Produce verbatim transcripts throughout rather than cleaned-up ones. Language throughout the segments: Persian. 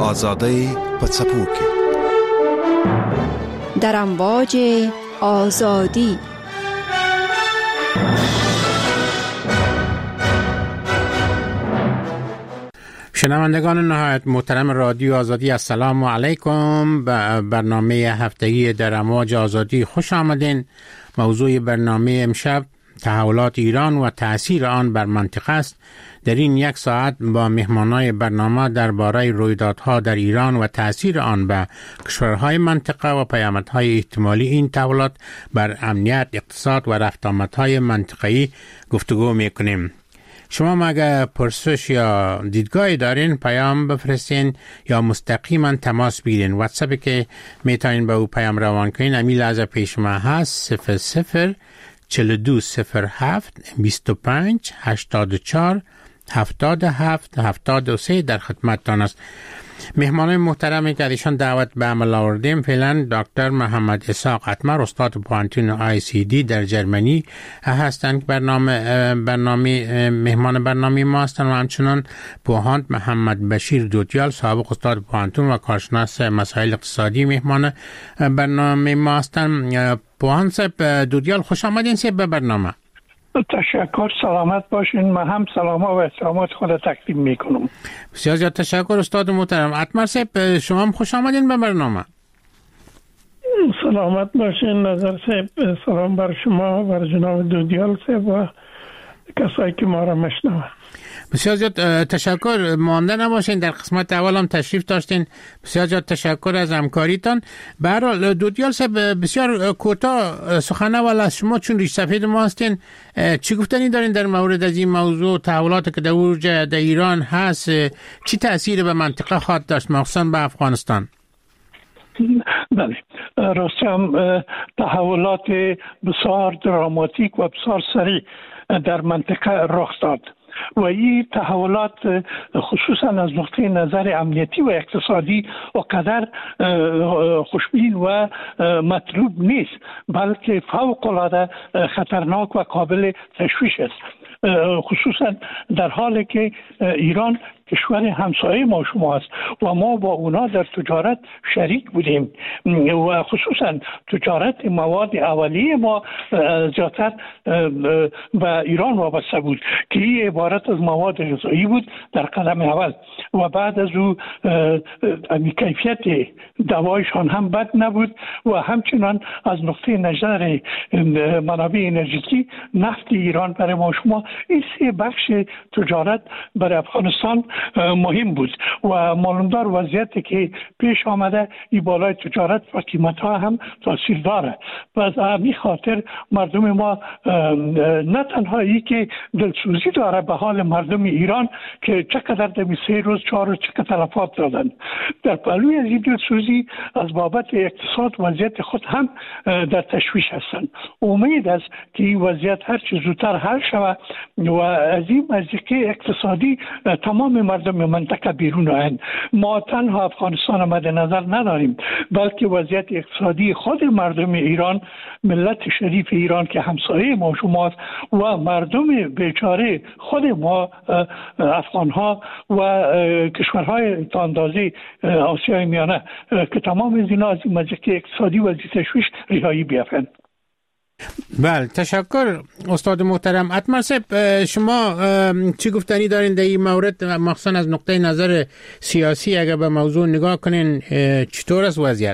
آزادی پڅپوکي در امواج آزادی. شنوندگان نهایت محترم رادیو آزادی، السلام علیکم. به برنامه هفتگی در امواج آزادی خوش آمدین. موضوع برنامه امشب تحولات ایران و تأثیر آن بر منطقه است. در این یک ساعت با مهمانای برنامه درباره رویدادها در ایران و تأثیر آن به کشورهای منطقه و پیامدهای احتمالی این تحولات بر امنیت، اقتصاد و رفت آمدهای منطقه‌ای گفتگو میکنیم. شما مگه پرسش یا دیدگاهی دارین پیام بفرستین یا مستقیما تماس بگیرین. واتساپی که میتونین به او پیام روان کنین امی لحظه پیش ما هست صفر صفر چهل و دو صفر هفت بیست و پنج هشتاد و چهار هفتاد و هفت هفتاد و سه در خدمتتان است. مهمان محترمی که ایشان دعوت به عمل آوردیم فعلا دکتر محمد اسحاق اتمر، استاد پوانتون آی سی دی در جرمنی هستند. برنامه برنامه مهمان برنامه ما هستند و همچنان پوهاند محمد بشیر دودیال، سابق استاد پوانتون و کارشناس مسائل اقتصادی مهمان برنامه ما هستند. پوهاند صاحب دودیال، خوش آمدین صاحب به برنامه. تشکر، سلامت باشین. من هم سلام و احترامات خود تقدیم میکنم. بسیار زیاد تشکر استاد محترم. اتمر صاحب شما هم خوش آمدین به برنامه. سلامت باشین نظر صاحب، سلام بر شما و بر جناب دودیال صاحب و کسایی که ما را میشنوند. بسیار زیاد تشکر. مانده نباشین، در قسمت اول هم تشریف داشتین. بسیار زیاد تشکر از همکاریتان. به هر حال دودیال صاحب بسیار کوتاه سخن اول از شما، چون ریش سفید ما هستین، چی گفتنی دارین در مورد از این موضوع، تحولاتی که در اوج در ایران هست چی تأثیر به منطقه خواهد داشت، مخصوصا به افغانستان؟ بله، راستی هم تحولات بسیار دراماتیک و بسیار سریع در منطقه رخ داد و این تحولات خصوصا از نقطه نظر امنیتی و اقتصادی و قدر خوشبین و مطلوب نیست، بلکه فوق العاده خطرناک و قابل تشویش است، خصوصا در حالی که ایران کشور همسایه ما شما است و ما با اونا در تجارت شریک بودیم و خصوصا تجارت مواد اولیه ما زیادتر به ایران وابسته بود که این عبارت از مواد غذایی بود در قدم اول و بعد از او کیفیت دوایشان هم بد نبود و همچنان از نقطه نظر منابع انرژیکی نفت ایران برای ما شما این سه بخش تجارت برای افغانستان مهم بود و معلومدار وضعیتی که پیش آمده این بالای تجارت و قیمت ها هم تاثیر داره و از همین خاطر مردم ما نه تنها ای که دلسوزی داره به حال مردم ایران که چقدر در سه روز چهار روز چقدر تلفات دادن، در پهلوی از این دلسوزی از بابت اقتصاد وضعیت خود هم در تشویش هستند. امید است که این وضعیت هر چه زودتر حل شود و از این مزیقه اقتصادی تمام مردم منطقه بیرون آیند. ما تنها افغانستان مد نظر نداریم بلکه وضعیت اقتصادی خود مردم ایران، ملت شریف ایران که همسایه ما شماست و مردم بیچاره خود ما افغان ها و کشورهای تا اندازه آسیای میانه که تمام از اینا از این مزیقه اقتصادی و از تشویش رهایی بیافند. بله، تشکر استاد محترم. اتمر صاحب شما چی گفتنی دارین در این مورد، مخصوصا از نقطه نظر سیاسی اگر به موضوع نگاه کنین چطور است وضعیت؟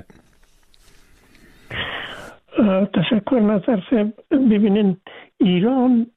تشکر نظر صاحب. ببینین ایران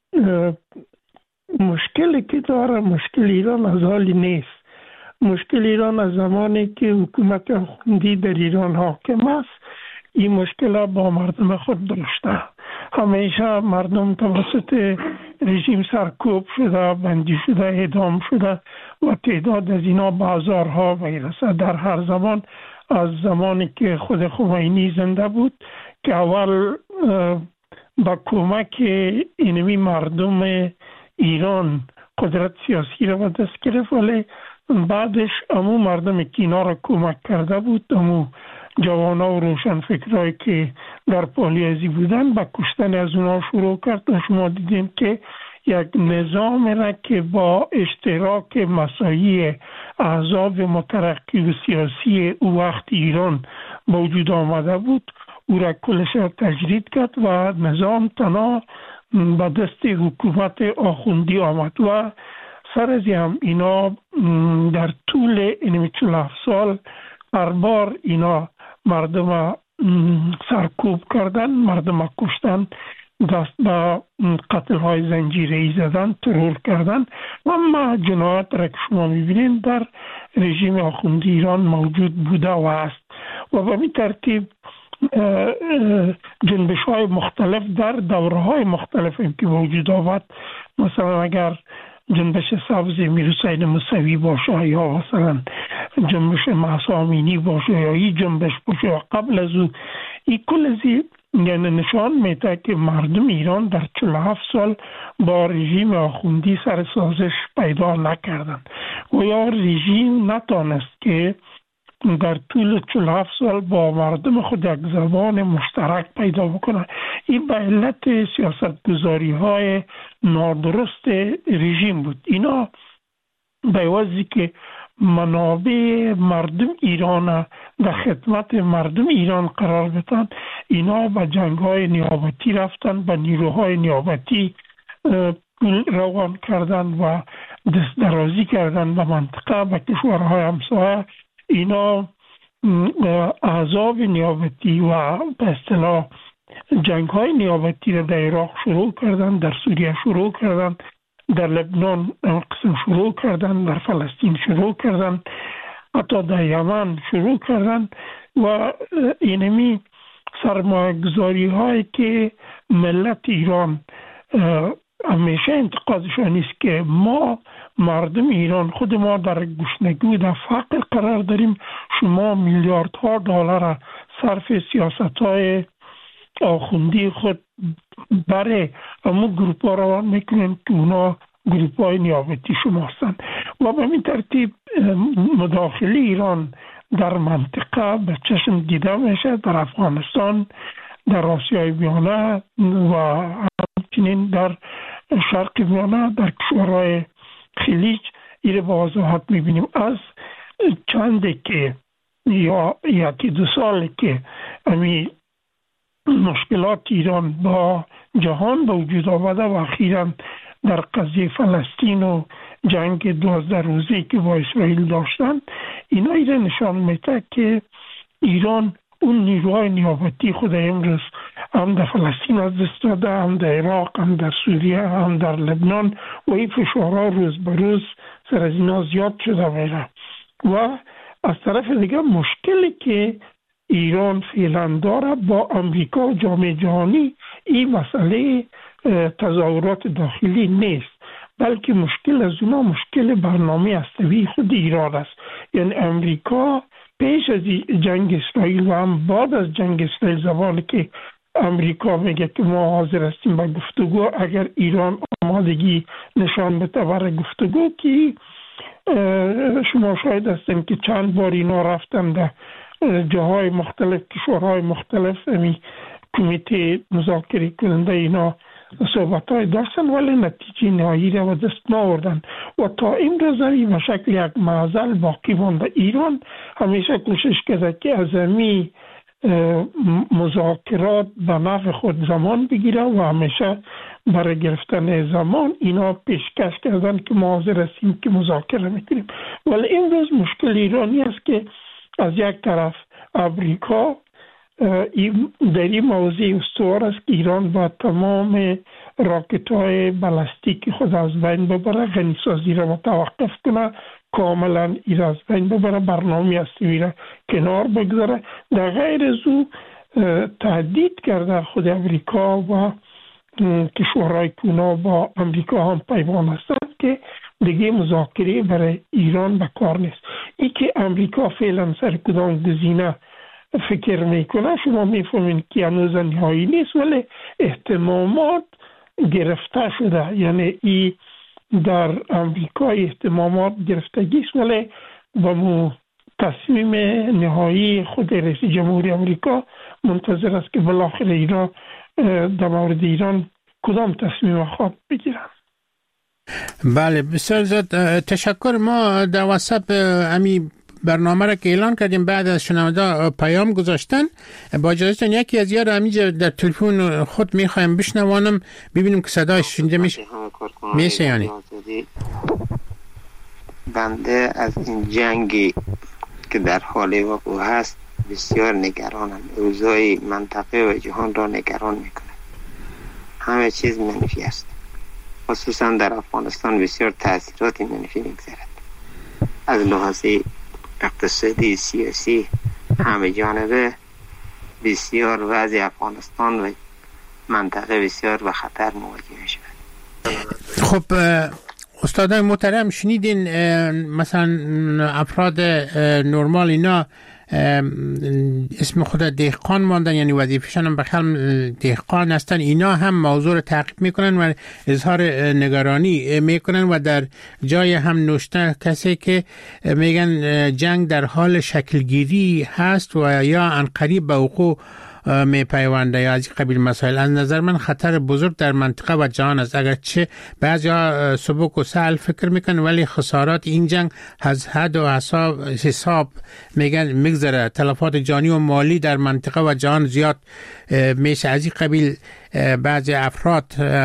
مشکلی که داره، مشکل ایران از حالی نیست. مشکل ایران از زمانی که حکومت آخوندی در ایران حاکم است این مشکل با مردم خود داشته. همیشه مردم توسط رژیم سرکوب شده، بندی شده، اعدام شده و تعداد از اینا بازارها ویرسه. در هر زمان از زمانی که خود خمینی زنده بود که اول با کمک اینمی مردم ایران قدرت سیاسی را به دست گرفت، ولی بعدش امو مردم که اینا را کمک کرده بود، امو جوانا و روشن فکرهایی که در پالیازی بودن با کشتن از اونا شروع کرد و شما دیدین که یک نظام را که با اشتراک مساعی احزاب مترقی و سیاسی او وقت ایران موجود آمده بود او را کلش را تجدید کرد و نظام تنها به دست حکومت آخوندی آمد و سر از هم اینا در طول این چهل و هفت سال هر بار اینا مردم سرکوب کردن، مردم کشتن، دست به قتل های زنجیره‌ای زدن، ترور کردن و اما جنایت را که شما میبینید در رژیم آخوندی ایران موجود بوده و است و به این ترتیب جنبش های مختلف در دوره های مختلف که وجود آمد. مثلا اگر جنبش سبز میرحسین موسوی باشه یا مثلا جنبش مهسا امینی باشه یا این جنبش باشه یا قبل از او، این کل ازی یعنی نشان میده که مردم ایران در چهل و هفت سال با رژیم آخوندی سر سازش پیدا نکردن و یا رژیم نتانست که در طول چهل و هفت سال با مردم خود یک زبان مشترک پیدا بکنه. این به علت سیاستگذاری های نادرست رژیم بود. اینا به واسطه که منابع مردم ایران در خدمت مردم ایران قرار بدن، اینا به جنگ های نیابتی رفتن، به نیروهای نیابتی روان کردن و دست درازی کردن به منطقه، به کشورهای همسایه. اینا احزاب نیابتی و به اصطلاح جنگ های نیابتی را در عراق شروع کردن، در سوریه شروع کردن، در لبنان قسم شروع کردن، در فلسطین شروع کردن، حتی در یمن شروع کردن و اینمی سرمایه گذاری هایی که ملت ایران همیشه انتقادشان است که ما مردم ایران خود ما در گشنگی در فقر قرار داریم، شما میلیاردها دلار صرف سیاست های آخوندی خود برای امو گروپ ها روان میکنین که اونا گروپ های نیابتی شما هستند و به این ترتیب مداخله ایران در منطقه به چشم دیده میشه، در افغانستان، در آسیای میانه و همچنین در شرق میانه، در کشورهای خلیج ایره با وضاحت میبینیم. از چنده که یا یکی دو سال که امی مشکلات ایران با جهان به وجود آمده و اخیراً در قضیه فلسطین و جنگ دوازده روزه که با اسرائیل داشتن، اینا ایره نشان میده که ایران اون نیروهای نیابتی خود امروز هم در فلسطین از دست داده، هم در عراق، هم در سوریه، هم در لبنان و این فشارها روز به روز سر از اینا زیاد شده میره. و از طرف دیگه مشکلی که ایران فعلا داره با امریکا و جامعه جهانی این مسئله تظاهرات داخلی نیست، بلکه مشکل از اونا مشکل برنامه هسته‌ای خود ایران است. یعنی امریکا پیش از جنگ اسرائیل و هم بعد از جنگ اسرائیل زمانی که امریکا میگه که ما حاضر هستیم به گفتگو اگر ایران آمادگی نشان بده برای گفتگو، که شما شاید هستیم که چند بار اینا رفتن در جاهای مختلف، کشورهای مختلف، امی کمیته مذاکره کننده اینا صحبت های داشتن ولی نتیجه نهایی را دست ناوردن و تا این روزی به شکل یک معضل باقی مانده. ایران همیشه کوشش کرده که از امی مذاکرات به نفع خود زمان بگیره و همیشه برای گرفتن زمان اینا پیشکش کردن که ما حاضر هستیم که مذاکره میکنیم. ولی این روز مشکل ایرانی است که از یک طرف امریکا در این موضوع استوار است که ایران با تمام راکت های بالستیک خود از بین ببره، غنیسازی را متوقف کنه، کاملا این از بین ببره، برنامه هسته‌ای را کنار بگذاره. در غیر از او تهدید کرده خود امریکا و کشورهای که اونا با امریکا هم پیمان هستند که دیگه مذاکره برای ایران به کار نیست. ای که امریکا فعلا سر کدام گزینه فکر میکنه شما میفهمین که هنوز نهایی نیست ولی اهتمامات گرفته شده. یعنی ای در امریکا اهتمامات گرفتگی است ولی با مو تصمیم نهایی خود رئیس جمهوری امریکا منتظر است که بالاخره ایران در مورد ایران کدام تصمیم خود بگیرن. بله بسیار زیاد تشکر. ما در واتساپ امی برنامه را که اعلان کردیم بعد از شنونده پیام گذاشتن، با اجازهتون یکی از یار همینجا در تلفن خود میخوایم بشنوانم ببینیم که صدایش شنیده میشه. میشه یعنی بنده از این جنگی که در حال وقوع هست بسیار نگرانم. اوضاع منطقه و جهان را نگران میکنه. همه چیز منفی است. خصوصا در افغانستان بسیار تاثیرات منفی میگذارد. از لحاظ اقتصادی، سیاسی، همه جانبه بسیار وضع افغانستان و منطقه بسیار به خطر مواجه شد. خب استادان محترم شنیدین مثلا افراد نرمال اینا اسم خود دهقان ماندن، یعنی وظیفه‌شان هم بخل دهقان هستن، اینا هم موضوع رو تعقیب میکنن و اظهار نگرانی میکنن و در جای هم نوشته کسی که میگن جنگ در حال شکلگیری هست و یا عنقریب به وقوع می پیونده یا از قبیل مسائل. از نظر من خطر بزرگ در منطقه و جهان است. اگرچه بعضیا سبک و سهل فکر میکنن ولی خسارات این جنگ از حد و حساب حساب میگن میگذره. تلفات جانی و مالی در منطقه و جهان زیاد میشه. از این قبیل بعضی افراد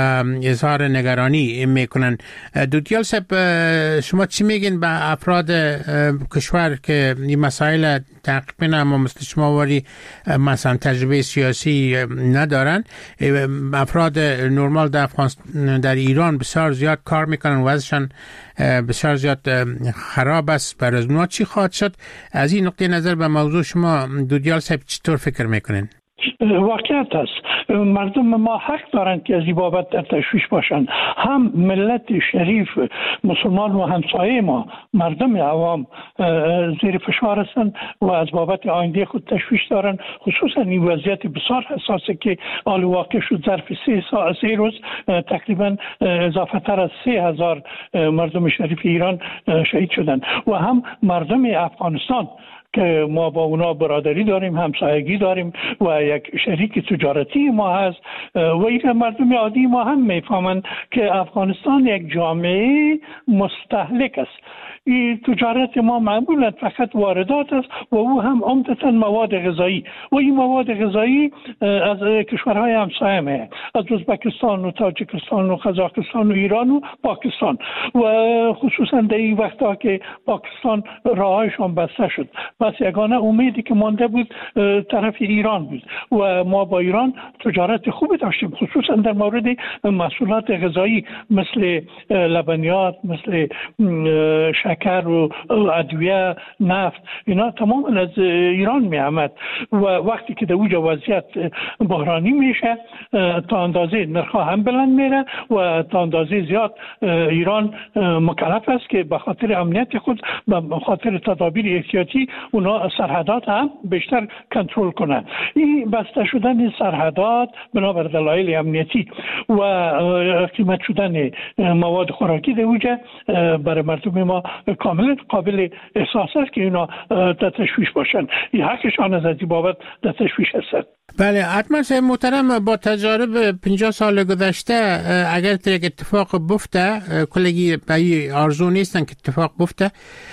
اظهار نگرانی میکنن. دوتیال صاحب شما چی میگین به افراد کشور که این مسائل تعقیب کنن اما مثل شما واری مثلا تجربه سیاسی ندارن؟ افراد نرمال در افغانستان در ایران بسیار زیاد کار میکنن، وضعشان بسیار زیاد خراب است. برای اونا چی خواهد شد؟ از این نقطه نظر به موضوع شما دوتیال صاحب چطور فکر میکنین؟ واقعیت است. مردم ما حق دارند که از این بابت در تشویش باشند. هم ملت شریف مسلمان و همسایه ما مردم عوام زیر فشار هستند و از بابت آینده خود تشویش دارند. خصوصا این وضعیت بسیار حساسه که آل واقع شد. ظرف سه ساعت سه روز تقریبا اضافه تر از سه هزار مردم شریف ایران شهید شدند و هم مردم افغانستان که ما با اونا برادری داریم، همسایگی داریم و یک شریک تجارتی ما هست و یک مردم عادی ما هم میفهمند که افغانستان یک جامعه مستهلک است. این تجارت ما معمولا فقط واردات است و او هم عمدتاً مواد غذایی و این مواد غذایی از کشورهای همسایه میاد، از ازبکستان و تاجیکستان و قزاقستان و ایران و پاکستان و خصوصا در این وقتا که پاکستان راهایشان بسته شد. بس یگانه امیدی که مانده بود طرف ایران بود و ما با ایران تجارت خوبی داشتیم، خصوصا در مورد محصولات غذایی مثل لبنیات، مثل شکر و ادویه، نفت، اینا تمام از ایران می آمد و وقتی که در اوج وضعیت بحرانی میشه تا اندازه نرخ‌ها هم بلند میره و تا اندازه زیاد ایران مکلف است که به خاطر امنیت خود، به خاطر تدابیر احتیاطی اونا سرحدات هم بیشتر کنترل کنند. این بسته شدن این سرحدات بنابر دلایل امنیتی و قیمت شدن مواد خوراکی در اوج برای مردم ما کاملا قابل احساس است که اینا در تشویش باشند. این حقشان از این بابت در تشویش هست. بله حتما صاحب محترم، با تجارب پنجاه سال گذشته اگر یک اتفاق بفته کلگی به آرزو نیستن که اتفاق بفته،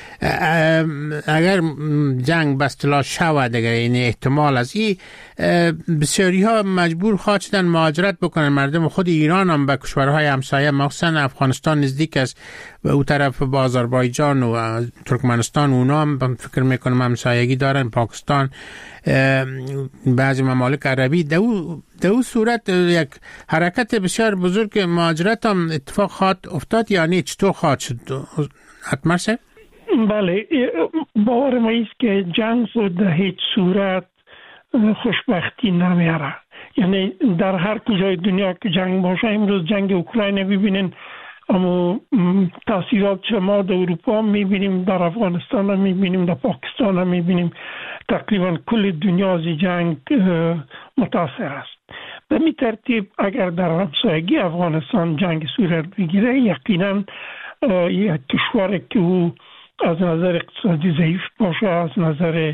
اگر جنگ به اصطلاح شود، اگر این احتمال از این بسیاری ها مجبور خواهد شدن مهاجرت بکنن. مردم خود ایران هم به کشورهای همسایه مخصوصا افغانستان نزدیک است و او طرف با آذربایجان و ترکمنستان اونا هم فکر میکنم همسایگی دارن، پاکستان، بعضی ممالک عربی. در او صورت یک حرکت بسیار بزرگ مهاجرت هم اتفاق خواهد افتاد، یعنی چطور خواهد شد؟ حتما سه؟ بله، باور ما است که جنگ در هیچ صورت خوشبختی نمیاره. یعنی در هر کجای دنیا که جنگ باشه، امروز جنگ اوکراین ببینین، اما تاثیرات شما در اروپا میبینیم، در افغانستان هم میبینیم، در پاکستان هم میبینیم، تقریبا کل دنیا از جنگ متاثر است. به می ترتیب اگر در همسایگی افغانستان جنگ صورت بگیره، یقینا یک کشور که او از نظر اقتصادی ضعیف باشه، از نظر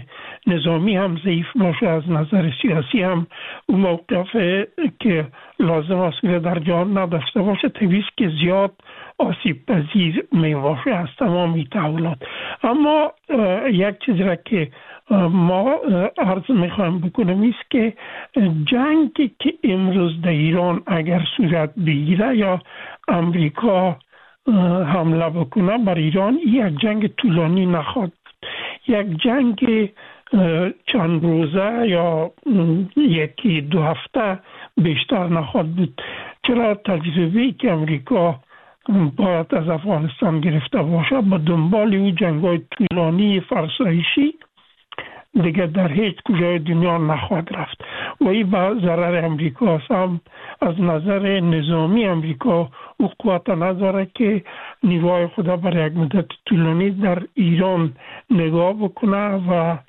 نظامی هم ضعیف باشه، از نظر سیاسی هم اون موقف که لازم است که در جهان نداشته باشه، طبیعی است که زیاد آسیب پذیر می باشه از تمام تحولات. اما یک چیزی را که ما عرض میخوایم بکنم است که جنگی که امروز در ایران اگر صورت بگیره یا امریکا حمله بکنه بر ایران، یک جنگ طولانی نخواهد، یک جنگ چند روزه یا یکی دو هفته بیشتر نخواهد بود. چرا؟ تجربه‌ای که امریکا باید از افغانستان گرفته باشه با دنبال این جنگ‌های طولانی فرسایشی دیگه در هیچ کجای دنیا نخواهد رفت و این به ضرر امریکا است. هم از نظر نظامی امریکا او قوت نداره که نیروهای خود برای یک مدت طولانی در ایران نگاه بکنه و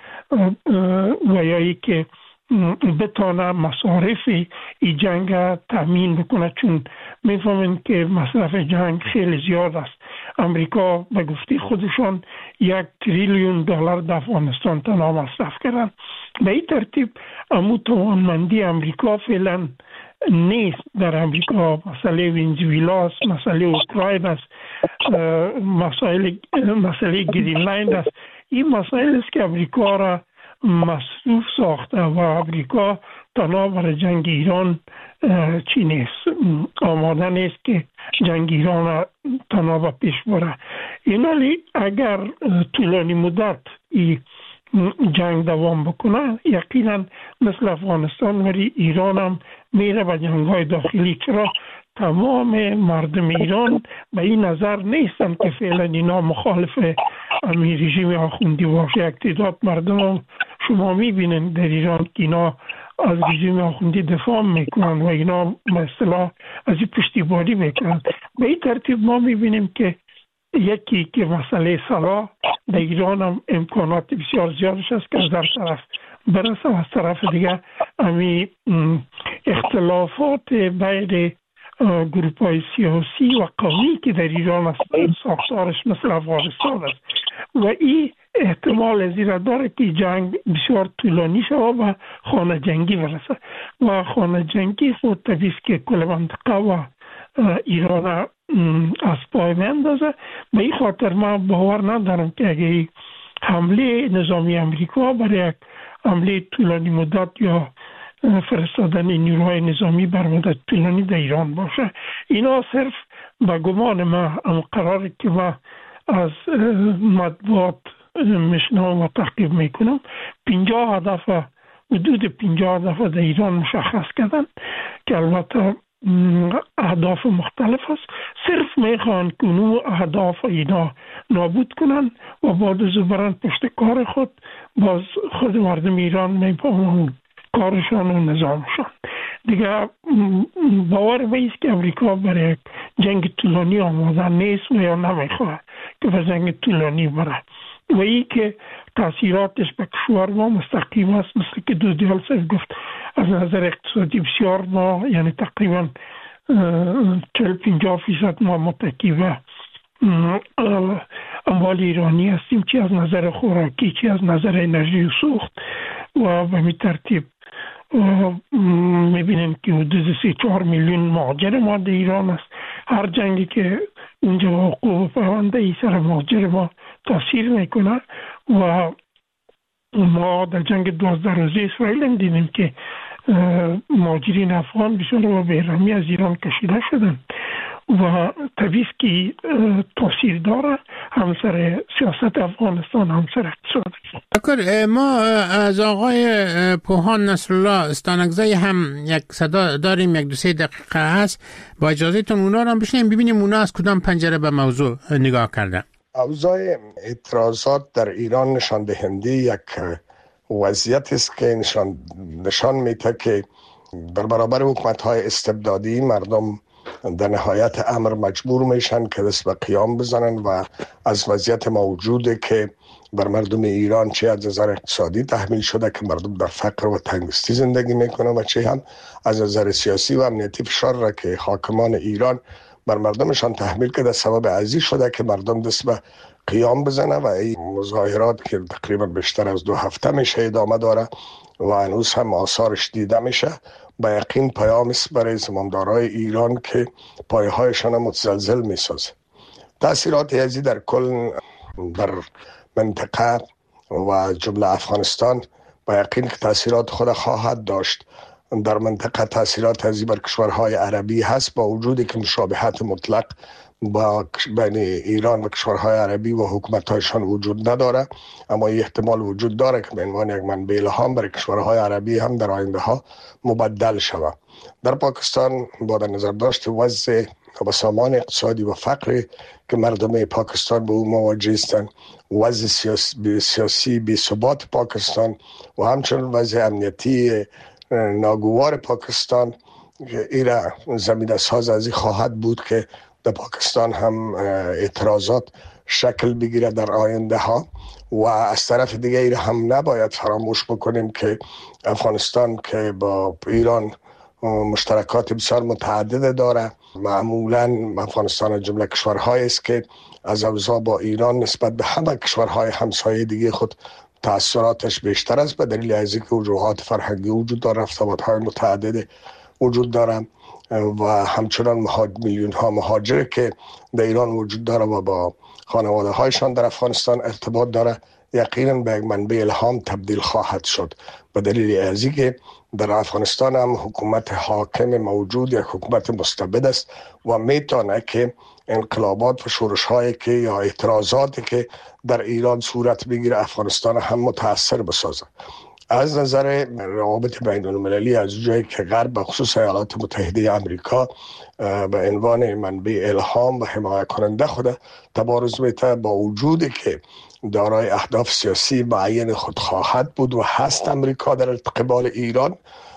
و یا ای که بتانه مصارف این جنگ تامین بکنه، چون میفهمند که مصرف جنگ خیلی زیاد است. امریکا به گفته خودشان یک تریلیون دلار در افغانستان تنها مصرف کردن. به این ترتیب امو توانمندی امریکا فعلا نیست. در امریکا مسئله ونزوئلا است، مسئله اوکراین است، مسئله مسئله گرینلند است. این مسائل است که امریکا را مصروف ساخته و امریکا تنها برای جنگ ایران چی نیست، آماده نیست که جنگ ایران را تنها به پیش بره. اینالی اگر طولانی مدت این جنگ دوام بکنه، یقینا مثل افغانستان ولی ایران هم میره به جنگ‌های داخلی. چرا؟ تمام مردم ایران به این نظر نیستن که فعلا اینا مخالف امیر رژیم آخوندی باشه. یک تعداد مردم هم شما میبینن در ایران که اینا از رژیم آخوندی دفاع میکنن و اینا به اصطلاح از این پشتیبانی میکنن. به این ترتیب ما میبینیم که یکی که مسئله صلاح در ایران هم امکانات بسیار زیادش است که از در طرف برسه، از طرف دیگه امی اختلافات بین گروپ های سیاسی و قومی که در ایران است ساختارش مثل افغانستان است و این احتمال زیرا داره که جنگ بسیار طولانی شود و خانه جنگی برسه و خانه جنگی خود طبیعی است که کل منطقه و ایران از پای میاندازه. به این خاطر من باور ندارم که اگه حمله نظامی امریکا برای یک حمله طولانی مدت یا فرستادن نیروهای نظامی بر مدت طولانی در ایران باشه. اینا صرف به گمان ما قراره که ما از مطبوعات میشنوم و تحقیق میکنم پنجاه هدف حدود پنجاه هدف در ایران مشخص کردن که البته اهداف مختلف است. صرف میخوان که اونو اهداف اینا نابود کنن و بعد از برن پشت کار خود باز خود مردم ایران میپامون کارشان و نظامشان. دیگه باور بیست که امریکا برای جنگ طولانی آماده نیست و یا نمیخواه که به جنگ طولانی بره و ای که تاثیراتش به کشور ما مستقیم است. مثل که دو دیال سر گفت از نظر اقتصادی بسیار ما یعنی تقریبا چهل پنجاه فیصد ما متکی به اموال ایرانی هستیم، چی از نظر خوراکی چی از نظر انرژی و سوخت و به می ترتیب میبینیم که حدود سی چهار میلیون مهاجر ما در ایران است. هر جنگی که اونجا وقوع پرونده ای سر مهاجر ما تاثیر میکنه و ما در جنگ دوازده روزه اسرائیل هم دیدیم که مهاجرین افغان بسیار و بیرحمی از ایران کشیده شدن و طبیعی است که تاثیر داره هم سر سیاست افغانستان هم سر اقتصاد. دکتر ما از آقای پوهان نصرالله استانکزی هم یک صدا داریم، یک دو سه دقیقه هست، با اجازهتون اونا رو هم بشنیم ببینیم اونا از کدام پنجره به موضوع نگاه کردن. اوضاع اعتراضات در ایران نشان دهنده یک وضعیت است که نشان نشان میده که در برابر حکومت‌های استبدادی مردم در نهایت امر مجبور میشن که دست به قیام بزنن و از وضعیت موجوده که بر مردم ایران چه از نظر اقتصادی تحمیل شده که مردم در فقر و تنگستی زندگی میکنن و چه هم از نظر سیاسی و امنیتی فشار را که حاکمان ایران بر مردمشان تحمیل کرده سبب ازی شده که مردم دست به قیام بزنه و این مظاهرات که تقریبا بیشتر از دو هفته میشه ادامه داره و هنوز هم آثارش دیده میشه، با یقین پیام است برای زمامدارای ایران که پایه هایشان متزلزل میسازه. تاثیرات ازی در کل در منطقه و جمله افغانستان با یقین که تاثیرات خود خواهد داشت. در منطقه تاثیرات ازی بر کشورهای عربی هست، با وجودی که مشابهت مطلق با بین ایران و کشورهای عربی و حکومت‌هایشان وجود نداره، اما این احتمال وجود داره که به عنوان یک منبع الهام برای کشورهای عربی هم در آینده ها مبدل شود. در پاکستان با در نظر داشت وضع و سامان اقتصادی و فقر که مردم پاکستان به او مواجه هستند، وضع سیاسی, سیاسی بی ثبات پاکستان و همچنین وضع امنیتی ناگوار پاکستان، ایرا زمینه ساز از این خواهد بود که در پاکستان هم اعتراضات شکل بگیره در آینده ها. و از طرف دیگه ایرا هم نباید فراموش بکنیم که افغانستان که با ایران مشترکات بسیار متعدد داره، معمولا افغانستان جمله کشورهایی است که از اوضاع با ایران نسبت به همه کشورهای همسایه دیگه خود تأثیراتش بیشتر است، به دلیل از اینکه وجوهات فرهنگی وجود داره، ارتباط‌های متعدد وجود داره و همچنان میلیون ها مهاجر که در ایران وجود داره و با خانواده هایشان در افغانستان ارتباط داره، یقینا به یک منبع الهام تبدیل خواهد شد. به دلیل از اینکه در افغانستان هم حکومت حاکم موجود یک حکومت مستبد است و میتونه که انقلابات و شورش هایی که یا اعتراضاتی که در ایران صورت بگیره افغانستان هم متاثر بسازه. از نظر روابط بین المللی، از جایی که غرب به خصوص ایالات متحده آمریکا به عنوان منبع الهام و حمایت کننده خود تبارز میته، با وجودی که دارای اهداف سیاسی معین خود خواهد بود و هست امریکا در قبال ایران،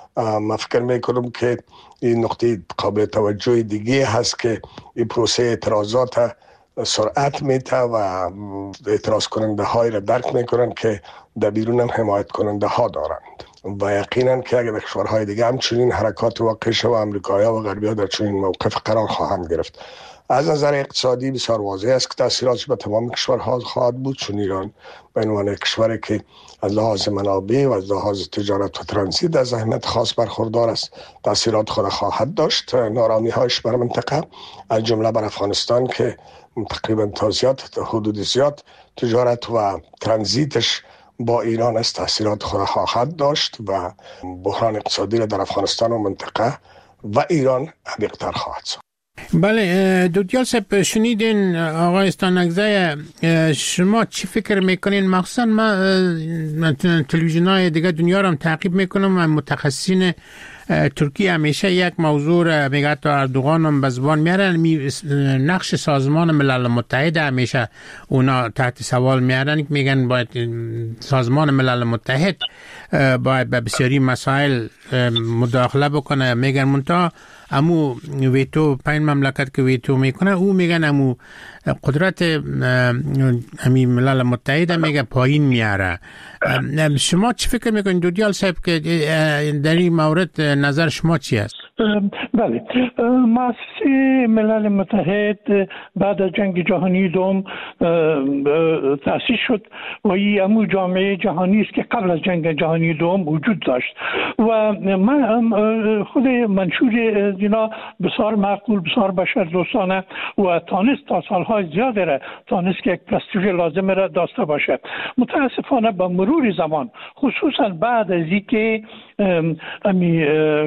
من فکر میکنم که این نقطه قابل توجه دیگه هست که این پروسه اعتراضات سرعت میته و اعتراض کننده های را درک میکنن که در بیرون هم حمایت کننده ها دارند و یقینا که اگر کشورهای دیگه هم چنین حرکات واقع شود و امریکایی ها و غربی ها در چنین موقف قرار خواهند گرفت. از نظر اقتصادی بسیار واضح است که تاثیراتش به تمام کشورها خواهد بود، چون ایران به عنوان کشوری که از لحاظ منابع و از لحاظ تجارت و ترانزیت از اهمیت خاص برخوردار است، تاثیرات خود خواهد داشت. نارامی هایش بر منطقه از جمله بر افغانستان که تقریبا تا زیاد حدود زیاد تجارت و ترانزیتش با ایران است، تاثیرات خود خواهد داشت و بحران اقتصادی را در افغانستان و منطقه و ایران عمیق‌تر خواهد ساخت. بله دودیال صاحب، شنیدین آقای استانگزای، شما چی فکر میکنین؟ مخصوصا ما تلویزیون های دیگه دنیا رو هم تعقیب میکنم و متخصصین ترکیه همیشه یک موضوع میگه تا اردوغان هم به زبان میارن، نقش سازمان ملل متحد همیشه اونا تحت سوال میارن، میگن باید سازمان ملل متحد باید به بسیاری مسائل مداخله بکنه. میگن منتها امو ویتو پنج مملکت که ویتو میکنه او میگن امو قدرت امی ملل متحد میگه پایین میاره. شما چی فکر میکنید دودیال صاحب که در این مورد نظر شما چی است؟ بله، مؤسسه ملل متحد بعد از جنگ جهانی دوم تأسیس شد و این امو جامعه جهانی است که قبل از جنگ جهانی دوم وجود داشت و من خود منشور اینا بسیار معقول، بسیار بشر دوستانه و تانست تا سالهای زیاده را تانست که یک پرستیژ لازم را داشته باشه. متاسفانه با مرور زمان، خصوصا بعد از اینکه امی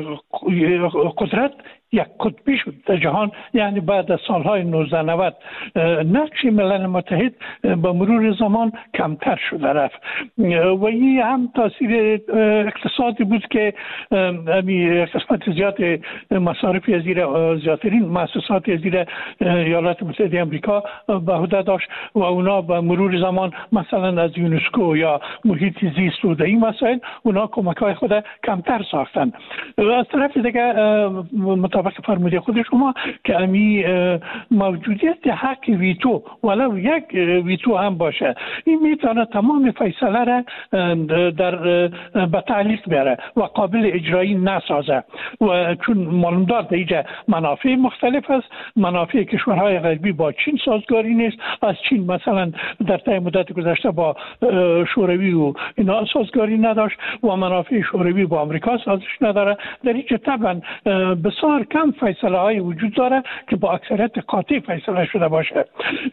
قدرت یک قطبی شد در جهان، یعنی بعد از سالهای نوزده نود، نقش ملل متحد با مرور زمان کمتر شده رفت و این هم تاثیر اقتصادی بود که امی قسمت زیاد مصارف از زیر زیادترین مؤسسات از زیر ایالات متحده آمریکا به عهده داشت و اونا با مرور زمان مثلا از یونسکو یا محیط زیست و این مسائل اونا کمک‌های خود کمتر ساختن. از طرف دیگه مطابق مطابق فرموده خود شما که امی موجودیت حق ویتو ولو یک ویتو هم باشه این میتونه تمام فیصله را در به تعلیق بیاره و قابل اجرایی نسازه و چون معلوم دار در اینجا منافع مختلف است. منافع کشورهای غربی با چین سازگاری نیست. از چین مثلا در طی مدت گذشته با شوروی و اینا سازگاری نداشت و منافع شوروی با آمریکا سازش نداره. در اینجا طبعا بسیار کم فیصله های وجود داره که با اکثریت قاطع فیصله شده باشه.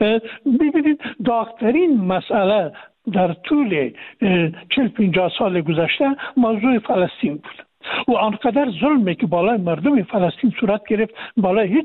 ببینید داغ‌ترین مسئله در طول چهل پنجاه سال گذشته موضوع فلسطین بود و آنقدر ظلمی که بالای مردم فلسطین صورت گرفت بالای هیچ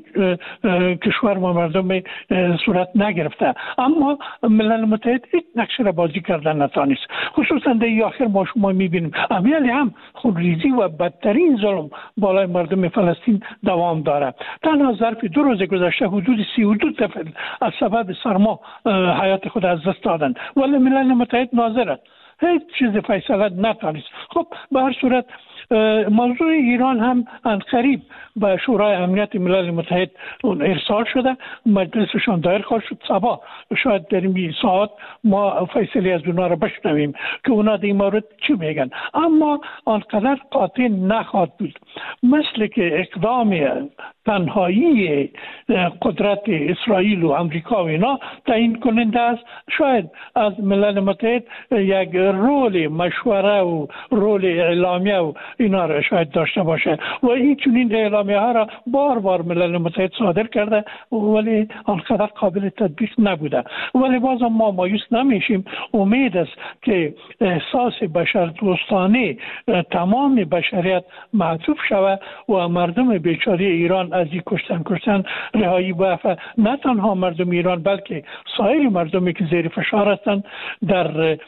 کشور و مردم صورت نگرفته، اما ملل متحد هیچ نقشه را بازی کردن نتانست. خصوصا در آخر ما شما میبینیم امیالی هم خونریزی و بدترین ظلم بالای مردم فلسطین دوام داره. تنها ظرف دو روز گذشته حدود سی و دو طفل از سبب سرما حیات خود از دست دادن ولی ملل متحد ناظر است، هیچ چیز فیصله نتانست. خب به هر صورت موضوع ایران هم ان قریب به شورای امنیت ملل متحد ارسال شده، مجلسشان دایر خواهد شد. صبا شاید در این ساعت ما فیصله از اونا را بشنویم که اونا در این مورد چی میگن، اما آنقدر قاطع نخواهد بود مثل که اقدام تنهایی قدرت اسرائیل و امریکا و اینا تعیین کننده است. شاید از ملل متحد یک رول مشوره و رول اعلامیه و اینا را شاید داشته باشه و این چنین اعلامیه ها را بار بار ملل متحد صادر کرده ولی آنقدر قابل تطبیق نبوده. ولی باز ما مایوس نمیشیم. امید است که احساس بشر دوستانه تمام بشریت معطوف شود و مردم بیچاره ایران از این کشتن کشتن رهایی بیافته. نه تنها مردم ایران بلکه سایر مردمی که زیر فشار هستند در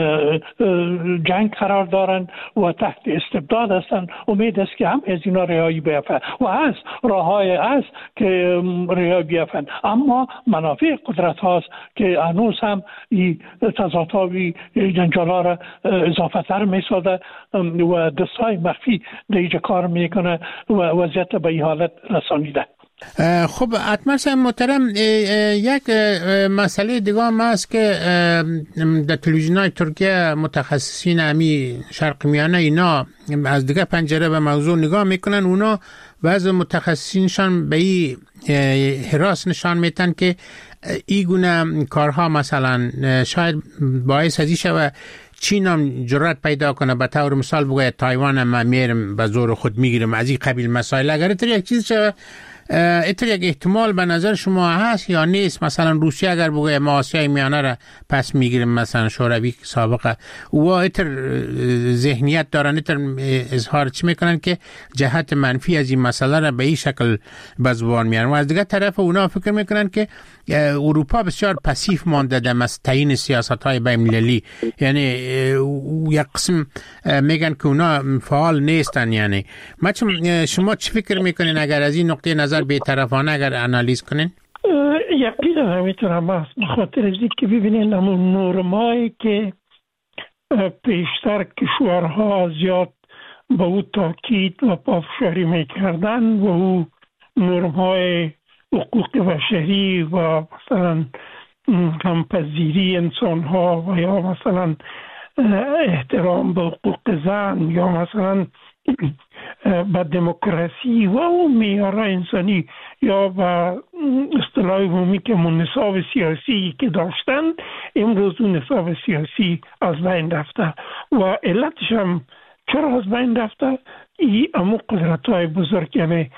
جنگ قرار دارند و تحت استبداد هستند، امید است که هم از اینا رهایی بیافته و هست راههای هست که رهایی بیافتند، اما منافع قدرت هاست که هنوز هم این تضادهای جنجالا را اضافه تر می سازد و دستای مخفی در اینجا کار میکنه و وضعیت به این حالت رسانیده. خب حتما محترم یک مسئله دیگه هم هست که در تلویزیون‌های ترکیه متخصصین امی شرق میانه اینا از دیگه پنجره به موضوع نگاه میکنن. اونا بعض متخصصینشان به این حراس نشان میتن که این گونه کارها مثلا شاید باعث ازی شود چین هم جرأت پیدا کنه به طور مثال بگه تایوان هم میرم به زور خود میگیرم از این قبیل مسائل. اگر اتر یک چیز شود اتر یک احتمال به نظر شما هست یا نیست؟ مثلا روسیه اگر بگه ما آسیای میانه را پس میگیریم مثلا شوروی سابقه و اتر ذهنیت دارن اتر اظهار چی میکنن که جهت منفی از این مسئله را به این شکل به زبان میارن و از دیگه طرف اونا فکر میکنن که اروپا بسیار پسیف مانده در تعیین سیاست‌های بین‌المللی، یعنی یک قسم میگن که اونا فعال نیستن. یعنی ما شما چی فکر میکنین اگر از این نقطه نظر بی‌طرفانه اگر انالیز کنین؟ یقینا همینطور است، به خاطر اینکه که ببینین همون نورمایی که پیشتر کشورها زیاد به او تاکید و پافشاری میکردن و او نورم‌های حقوق بشری و مثلا همپذیری انسان ها و یا مثلا احترام به حقوق زن یا مثلا به دموکراسی و اون معیارهای انسانی یا به اصطلاح عمومی که من نصاب سیاسی که داشتن امروز اون نصاب سیاسی از بین رفته و علتش هم چرا از بین رفته؟ این امو قدرت های بزرگ یعنی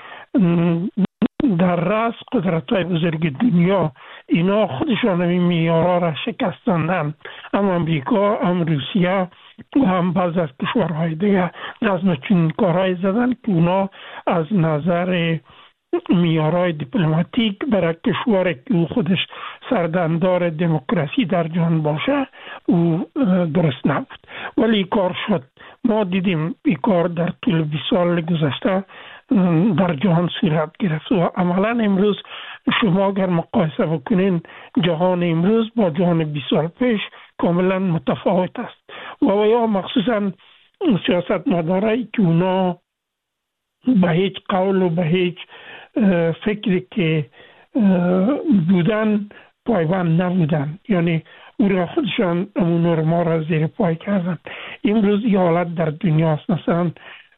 در رأس قدرت‌های بزرگ دنیا اینا خودشان این معیارها را شکستاندن، هم امریکا هم روسیه و هم بعض از کشورهای دیگه نظم چنین کارهای زدن که اونا از نظر معیارهای دیپلماتیک برای کشور که او خودش سردمدار دموکراسی در جهان باشه او درست نبود، ولی کار شد. ما دیدیم این کار در طول بیست سال گذشته در جهان صورت گرفت و عملا امروز شما اگر مقایسه بکنین جهان امروز با جهان بیست سال پیش کاملا متفاوت است و یا مخصوصا سیاست مدارایی که اونا به هیچ قول و به هیچ فکری که بودن پایبند نبودن، یعنی او را خودشان امون نورما را زیر پای کردن. امروز این حالت در دنیاست. مثلا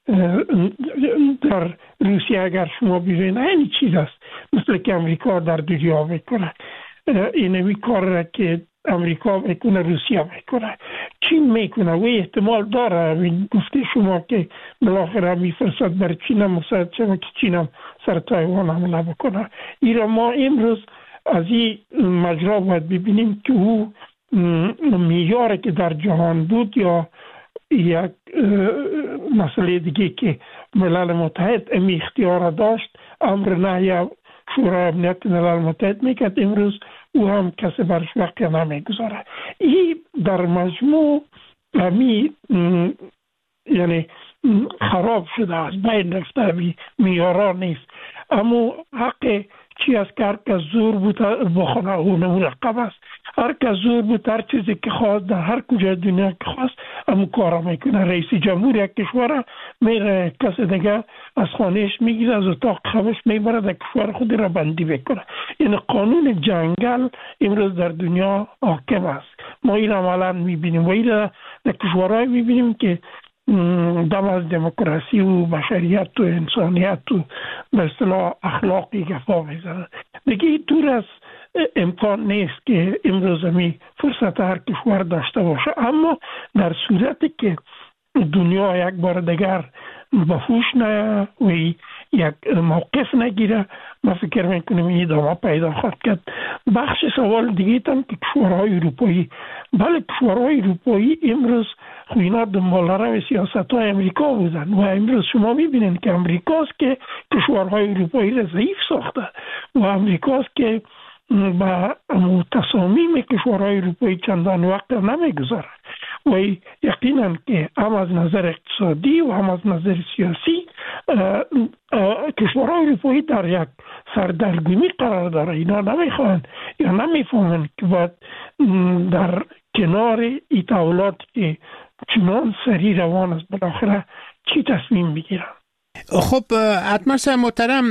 در روسیه اگر شما ببینید این چیز است، مثل که امریکا در دنیا میکنه. اینمی کار را که امریکا میکنه روسیه میکنه، چین میکنه و احتمال داره. این گفته شما که بالاخره میفرستد بر چین هم مساعد شما که چین هم سر تایوان حمله بکنه. ایران ما امروز از این مجرا باید ببینیم که او معیاری که در جهان بود یا یک مسئله دیگه که ملل متحد امی اختیار داشت، امر نهی شورای امنیت ملل متحد میکرد، امروز او هم کسی برش وقت نمیگذاره. این در مجموع امی یعنی خراب شده، از بین رفته، امی معیارا نیست. اما حق چی از که هر کس زور بود بخونه او نمرقب است. هر کس زور بود هر چیزی که خواست در هر کجای دنیا که خواست امو کارا میکنه. رئیس جمهور یک کشور میره کس دیگه از خانهش میگیره، از اتاق خوابش میبره، در کشور خود را بندی بکنه. این قانون جنگل امروز در دنیا حاکم است. ما این عملا میبینیم و این در کشورهای میبینیم که دم از دموکراسی و بشریت و انسانیت و به اصطلاح اخلاقی گفا میزنن. دیگه دور از امکان نیست که امروز می فرصت هر کشور داشته باشه. اما در صورتی که دنیا یک بار دیگر بفوش نه و یک موقف نگیره، ما فکر میکنیم این ادامه پیدا خواهد کرد. بخش سوال دیگه تن که کشورهای اروپایی، بله کشورهای اروپایی امروز اینا دنبال روی سیاست های امریکا بودن و امروز شما میبینید که امریکاست که کشورهای اروپایی را ضعیف ساخته و امریکاست که با تصامیم کشورهای اروپایی چندان وقت نمیگذاره و یقینا که هم از نظر اقتصادی و هم از نظر سیاسی کشورهای اروپایی در یک سردرگمی قرار داره. اینا نمیخوان یا نمیفهمن که باید در کنار ایتاولات که چنان سری روان است بالاخره چی تصمیم بگیرن. خب حتما محترم،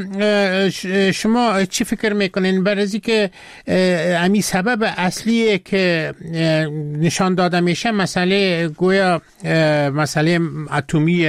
شما چی فکر میکنین برای که امی سبب اصلیه که نشان داده میشه مسئله گویا مسئله اتمی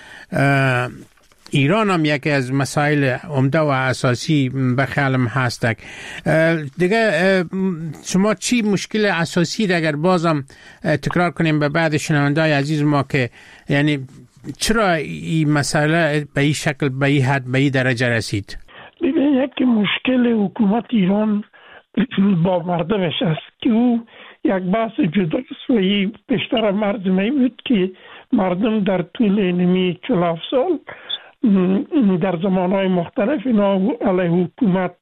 ایران هم یکی از مسائل عمده و اساسی به خیالم هست. دیگه شما چی مشکل اساسی اگر بازم تکرار کنیم به بعد شنونده‌های عزیز ما که یعنی چرا این مسئله به این شکل، به این حد، به این درجه رسید؟ ببین یک مشکل حکومت ایران با مردمش است که او یک بحث جداست و این بیشتر مردمی بود که مردم در طول اینمی چهل سال در زمانهای مختلف اینا علیه حکومت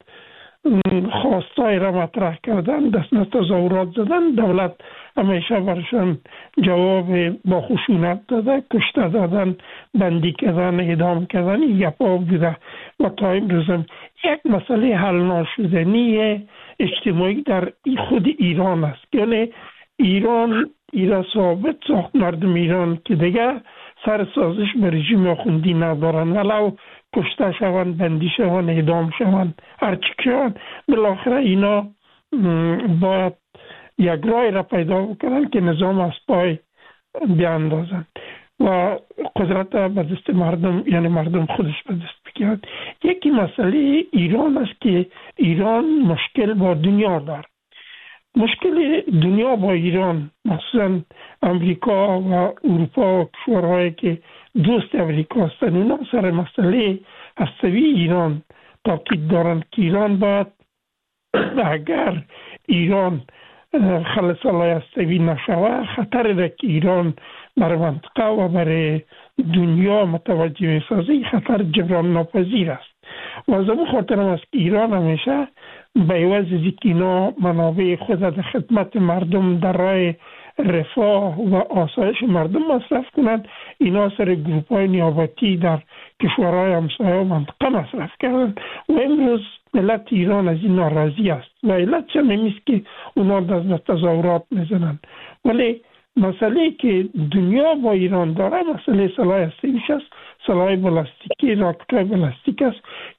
خواستای را مطرح کردن، دست تظاهرات زدن، دولت همیشه برشان جواب با خشونت داده، کشته دادن، بندی کردن، اعدام کردن، یپا بوده و تا امروز هم یک مسئله حل ناشدنی اجتماعی در خود ایران است. یعنی ایران ایران ثابت ساخت مردم ایران که دیگه سر سازش به رژیم آخوندی ندارن، ولو کشته شوند، بندی شوند، اعدام شوند، هرچی شوند، بالاخره اینا باید یک رای را پیدا بکنن که نظام از پای بیاندازن و قدرت به دست مردم، یعنی مردم خودش به دست بگیرد. یکی مسئله ایران است که ایران مشکل با دنیا دارد. مشکل دنیا با ایران، مثلا امریکا و اروپا و کشورهایی که دوست امریکا هستند، اونا سر مسئله هستوی ایران تاکید دارند که ایران باید اگر ایران خلصالای هستوی نشوه خطر را که ایران بر منطقه و بر دنیا متوجه سازی خطر جبران ناپذیر است و از اون خاطر است که ایران همیشه به عوض از اینکه اینا منابع خود در خدمت مردم در راه رفاه و آسایش مردم مصرف کنند، اینا سر گروپ های نیابتی در کشورهای همسایه و منطقه مصرف کردند و امروز ملت ایران از این ناراضی است و علت چه نیست که اونا در تظاهرات میزنند. ولی مسئله که دنیا با ایران داره مسئله سلاح هستیش است، سلاح بلاستیکی، راکت‌های بلاستیک است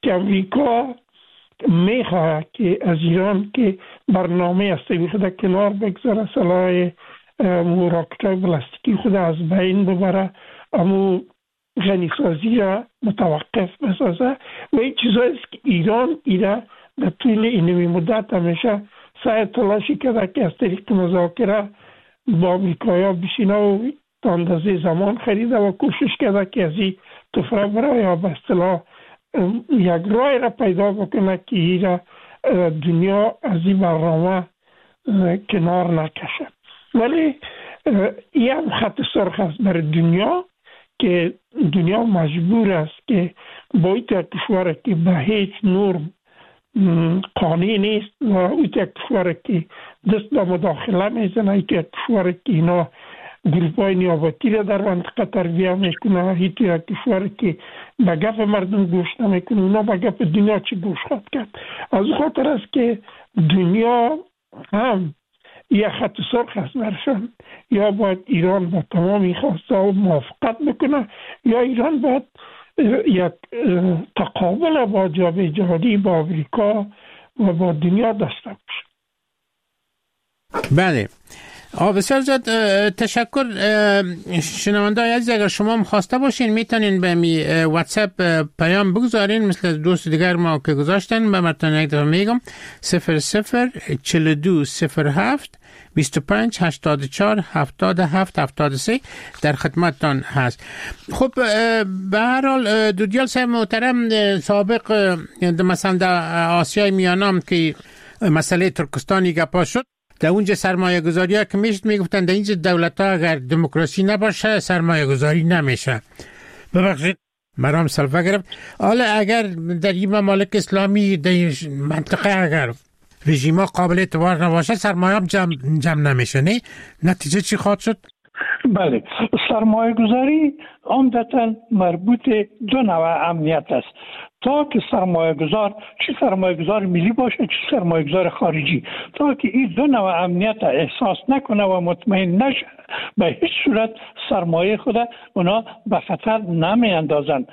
که امریکا میخواه که از ایران که برنامه استوی خود کنار بگذاره، سلاح راکت‌های بلاستیکی خود از بین ببره، امو غنیسازی را متوقف بسازه و این چیزایی است که ایران ایره در طول اینمی مدت همیشه سعی تلاشی کرده که از طریق مذاکره با امریکایا بشینه و تا اندازه زمان خریده و کوشش کرده که از این تفره بره یا به اصطلاح یک رای را پیدا بکنه که ایره دنیا از این برنامه کنار نکشه. ولی این هم خط سرخ است برای دنیا که دنیا مجبور است که با این کشور که به هیچ نرم قانع نیست و این کشور که دست به مداخله میزنه، این کشور که اینا گروپای نیابتی را در منطقه تربیه میکنه، این کشور که به گپ مردم گوش نمیکنه، اونا به گپ دنیا چی گوش خواهد کرد. از خاطر است که دنیا هم یک خط سرخ است برشان، یا باید ایران با تمامی خواسته و موافقت بکنه یا ایران باید یک تقابل با جامعه جهانی، با امریکا و با دنیا داشته باشه. بله، بسیار زیاد تشکر. شنونده عزیز، اگر شما هم خواسته باشین میتونین به می واتساپ پیام بگذارین مثل دوست دیگر ما که گذاشتن. به مرتون یک دفعه میگم صفر صفر چهل و دو صفر هفت بیست و پنج هشتاد و چهار هفتاد و هفت هفتاد و سه در خدمتتان هست. خب به هر حال دودیال صاحب محترم، سابق مثلا در آسیای میانام که مسئله ترکستانی گپا شد، در اونجا سرمایه گذاری ها که میشد میگفتن در اینجا دولت ها اگر دموکراسی نباشه سرمایه گذاری نمیشه. ببخشید مرام سلفه گرفت. حالا اگر در این ممالک اسلامی در این منطقه اگر رژیم ها قابل اعتبار نباشه سرمایه هم جمع, جمع نمیشه، نه؟ نتیجه چی خواهد شد؟ بله، سرمایه گذاری عمدتاً مربوط دو نوع امنیت است. تا که سرمایه گذار، چه سرمایه گذار ملی باشه چه سرمایه گذار خارجی، تا که این دو نوع امنیت احساس نکنه و مطمئن نشه به هیچ صورت سرمایه خود اونا به خطر نمی اندازن.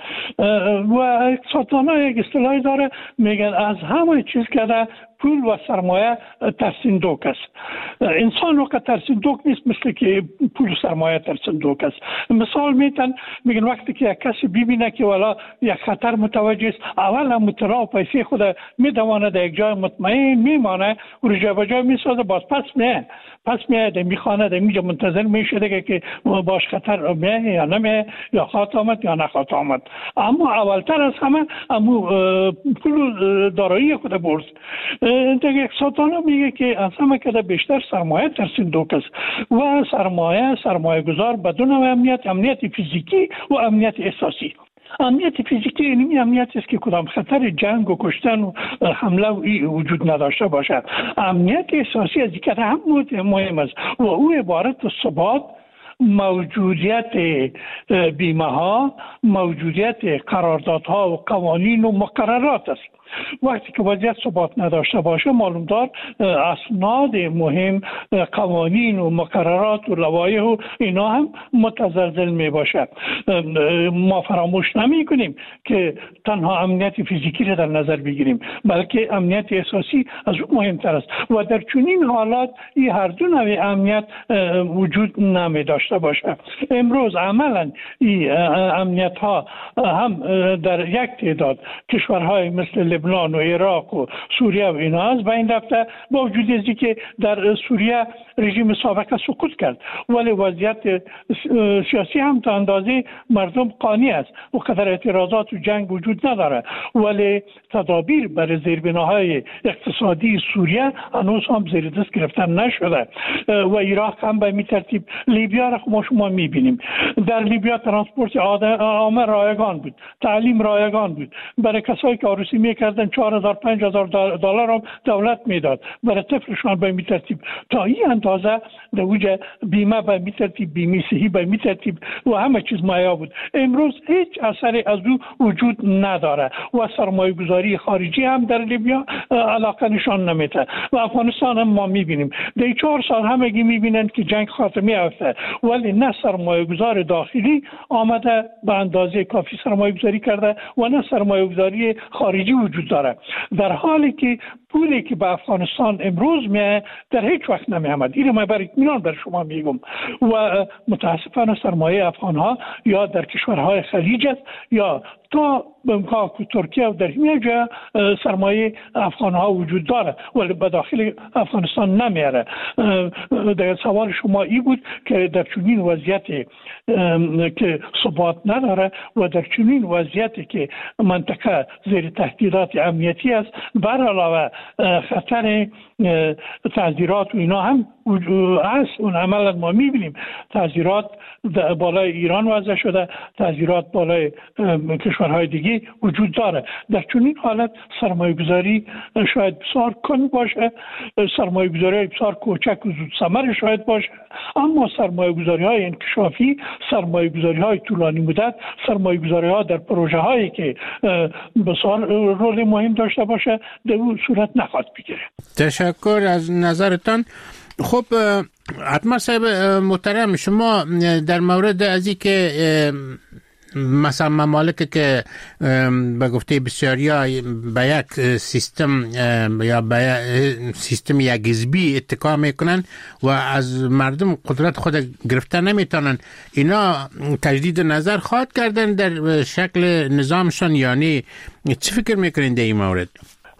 و اقتصاددانا یک اصطلاحی داره، میگن از همه چیز که پول و سرمایه در صندوق است. انسان وقت در صندوق نیست مثل که پول و سرمایه در صندوق است. مثال میتن میگن وقتی که یک کسی ببینه که والا یک خطر متوجه است، اول هم مترا و پیسه خود میدوانه در یک جای مطمئن میمانه و رجا بجا میسازه، باز پس میه پس میه در میخانه در میجا منتظر میشه که باش خطر میه یا نمیه، یا خواهد آمد یا نخواهد آمد. اما اولتر از همه امو پول دارایی خود برد. دیگه اقتصاددانا میگه که از همه که بیشتر سرمایه در صندوق است و سرمایه سرمایه گذار بدون امنیت، امنیت فیزیکی و امنیت احساسی. امنیت فیزیکی اینمی امنیت است که کدام خطر جنگ و کشتن و حمله و وجود نداشته باشد. امنیت احساسی از اینکه هم مهم است و او عبارت از ثبات، موجودیت بیمه ها، موجودیت قراردادها و قوانین و مقررات است. وقتی که وضعیت ثبات نداشته باشه معلوم دار اسناد مهم، قوانین و مقررات و لوایح و اینا هم متزلزل می باشه. ما فراموش نمی کنیم که تنها امنیت فیزیکی را در نظر بگیریم، بلکه امنیت احساسی از اون مهمتر است و در چنین حالات این هر دو نوع امنیت وجود نمی داشته باشه. امروز عملا این امنیت ها هم در یک تعداد کشورهای مثل لبنان و عراق و سوریه و اینا از بین رفته، با وجود از اینکه در سوریه رژیم سابق سقوط کرد، ولی وضعیت سیاسی هم تا اندازه مردم قانع است و قدر اعتراضات و جنگ وجود نداره، ولی تدابیر برای زیربناهای اقتصادی سوریه هنوز هم زیر دست گرفتن نشده و عراق هم به می ترتیب. لیبیا را ما شما میبینیم، در لیبیا ترانسپورت عامه رایگان بود، تعلیم رایگان بود، برای کسایی که عروسی میکردن چهار هزار پنج هزار دلار هم دولت میداد برای طفلشان به می ترتیب. تا این اندازه در وجه بیمه به می ترتیب، بیمه صحی به می ترتیب و همه چیز مایا بود. امروز هیچ اثری از او وجود نداره و سرمایه گذاری خارجی هم در لیبیا علاقه نشان نمیده و افغانستان هم ما میبینیم در چهار سال همگی میبینن که جنگ خاتمه یافته و ولی نه سرمایه گذار داخلی آمده به اندازه کافی سرمایه گذاری کرده و نه سرمایه گذاری خارجی وجود داره. در حالی که پولی که به افغانستان امروز میه در هیچ وقت نمی آمد. اینو من بر اطمینان بر شما میگم و متاسفانه سرمایه افغان ها یا در کشورهای خلیج است یا تا بمکا که ترکیه و در همه جا سرمایه افغان ها وجود داره ولی به داخل افغانستان نمیاره. در سوال شما ای بود که در چنین وضعیتی که ثبات نداره و در چنین وضعیتی که منطقه زیر تهدیدات امنیتی است بر علاوه خطر تعذیرات و اینا هم هست. اون عملا ما میبینیم تعذیرات بالای ایران وضع شده، تعذیرات بالای کشورهای دیگه وجود داره. در چنین حالت سرمایه گذاری شاید بسیار کم باشه، سرمایه گذاری بسیار کوچک و زود ثمر شاید باشه، اما سرمایه گذاری های انکشافی، سرمایه گذاری های طولانی مدت، سرمایه گذاری ها در پروژه هایی که بسیار رول مهم داشته باشه در اون صورت نخواهد بگیره. تشکر از نظرتان. خب حتما صاحب محترم، شما در مورد از که مثلا ممالک که به گفته بسیاری به یک سیستم یا به سیستم یک حزبی اتکا میکنن و از مردم قدرت خود گرفته نمیتونن، اینا تجدید نظر خواهد کردن در شکل نظامشان؟ یعنی چی فکر میکنین در این مورد؟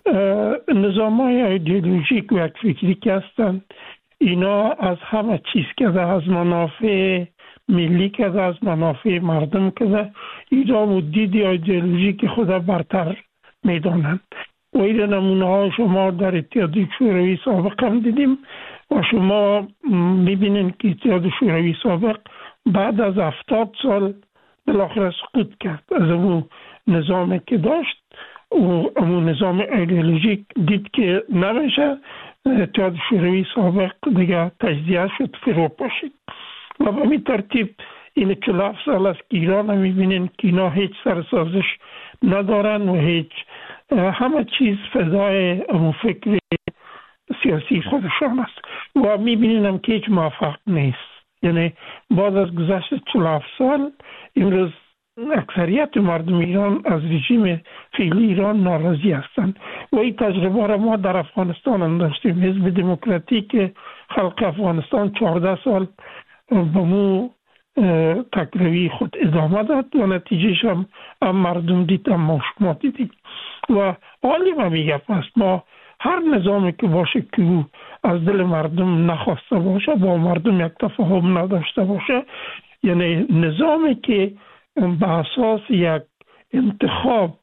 نظام های ایدئولوژیک و یک فکری که هستن اینا از همه چیز که از منافع ملی که از منافع مردم که اینا و دید ایدئولوژیک خود برتر میدانند و این نمونه ها شما در اتحادیه شوروی سابق هم دیدیم و شما میبینین که اتحادیه شوروی سابق بعد از هفتاد سال بالاخره سقوط کرد از اون نظامی که داشت و اون نظام ایدئولوژیک دید که نمیشه، اتحادیه شوروی سابق دیگه تجزیه شد، فرو پاشید و به این ترتیب این چهل و هفت سال است که ایران هم میبینین که اینا هیچ سرسازش ندارن و هیچ همه چیز فضای امو فکر سیاسی خودشان است و میبینین هم که هیچ موفق نیست. یعنی بعد از گذشت چهل و هفت سال امروز اکثریت مردم ایران از رژیم فعلی ایران ناراضی هستند و این تجربه را ما در افغانستان هم داشتیم. حزب دموکراتیک خلق افغانستان چهارده سال به مو تکروی خود ادامه داد و نتیجهش هم, هم مردم دید، هم ما شما دیدیم و حالی ما میگه پس ما هر نظامی که باشه که از دل مردم نخواسته باشه، با مردم یک تفاهم نداشته باشه، یعنی نظامی که به اساس یک انتخاب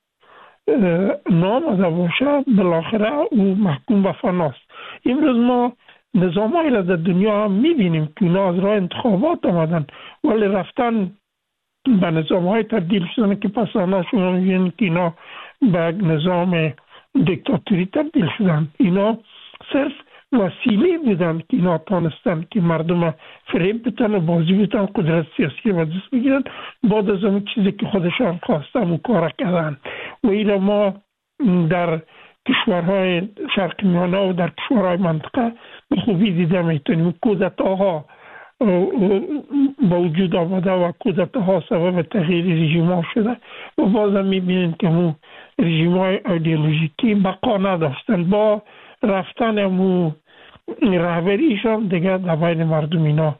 نامده باشه بالاخره او محکوم به فناست. امروز ما نظامایی را در دنیا هم میبینیم که اونا از راه انتخابات آمدن ولی رفتن به نظامهای تبدیل شدن که پس آنها شما میبینید که اینا به نظام دیکتاتوری تبدیل شدن. اینا صرف وسیله بودن که اینا تانستن که مردم فریب بتن و بازی بتن، قدرت سیاسی و دست بگیرن، بعد از اون چیزی که خودشان خواستن و کار کردن و این ما در کشورهای شرق میانه و در کشورهای منطقه به خوبی دیده میتونیم. کودتاها با وجود آمده و کودتاها سبب تغییر رژیم ها شده و بازم میبینید که مو رژیم های ایدئولوژیکی بقا نداشتن، با رفتن مو رهبریشان دیگه در بین مردم اینا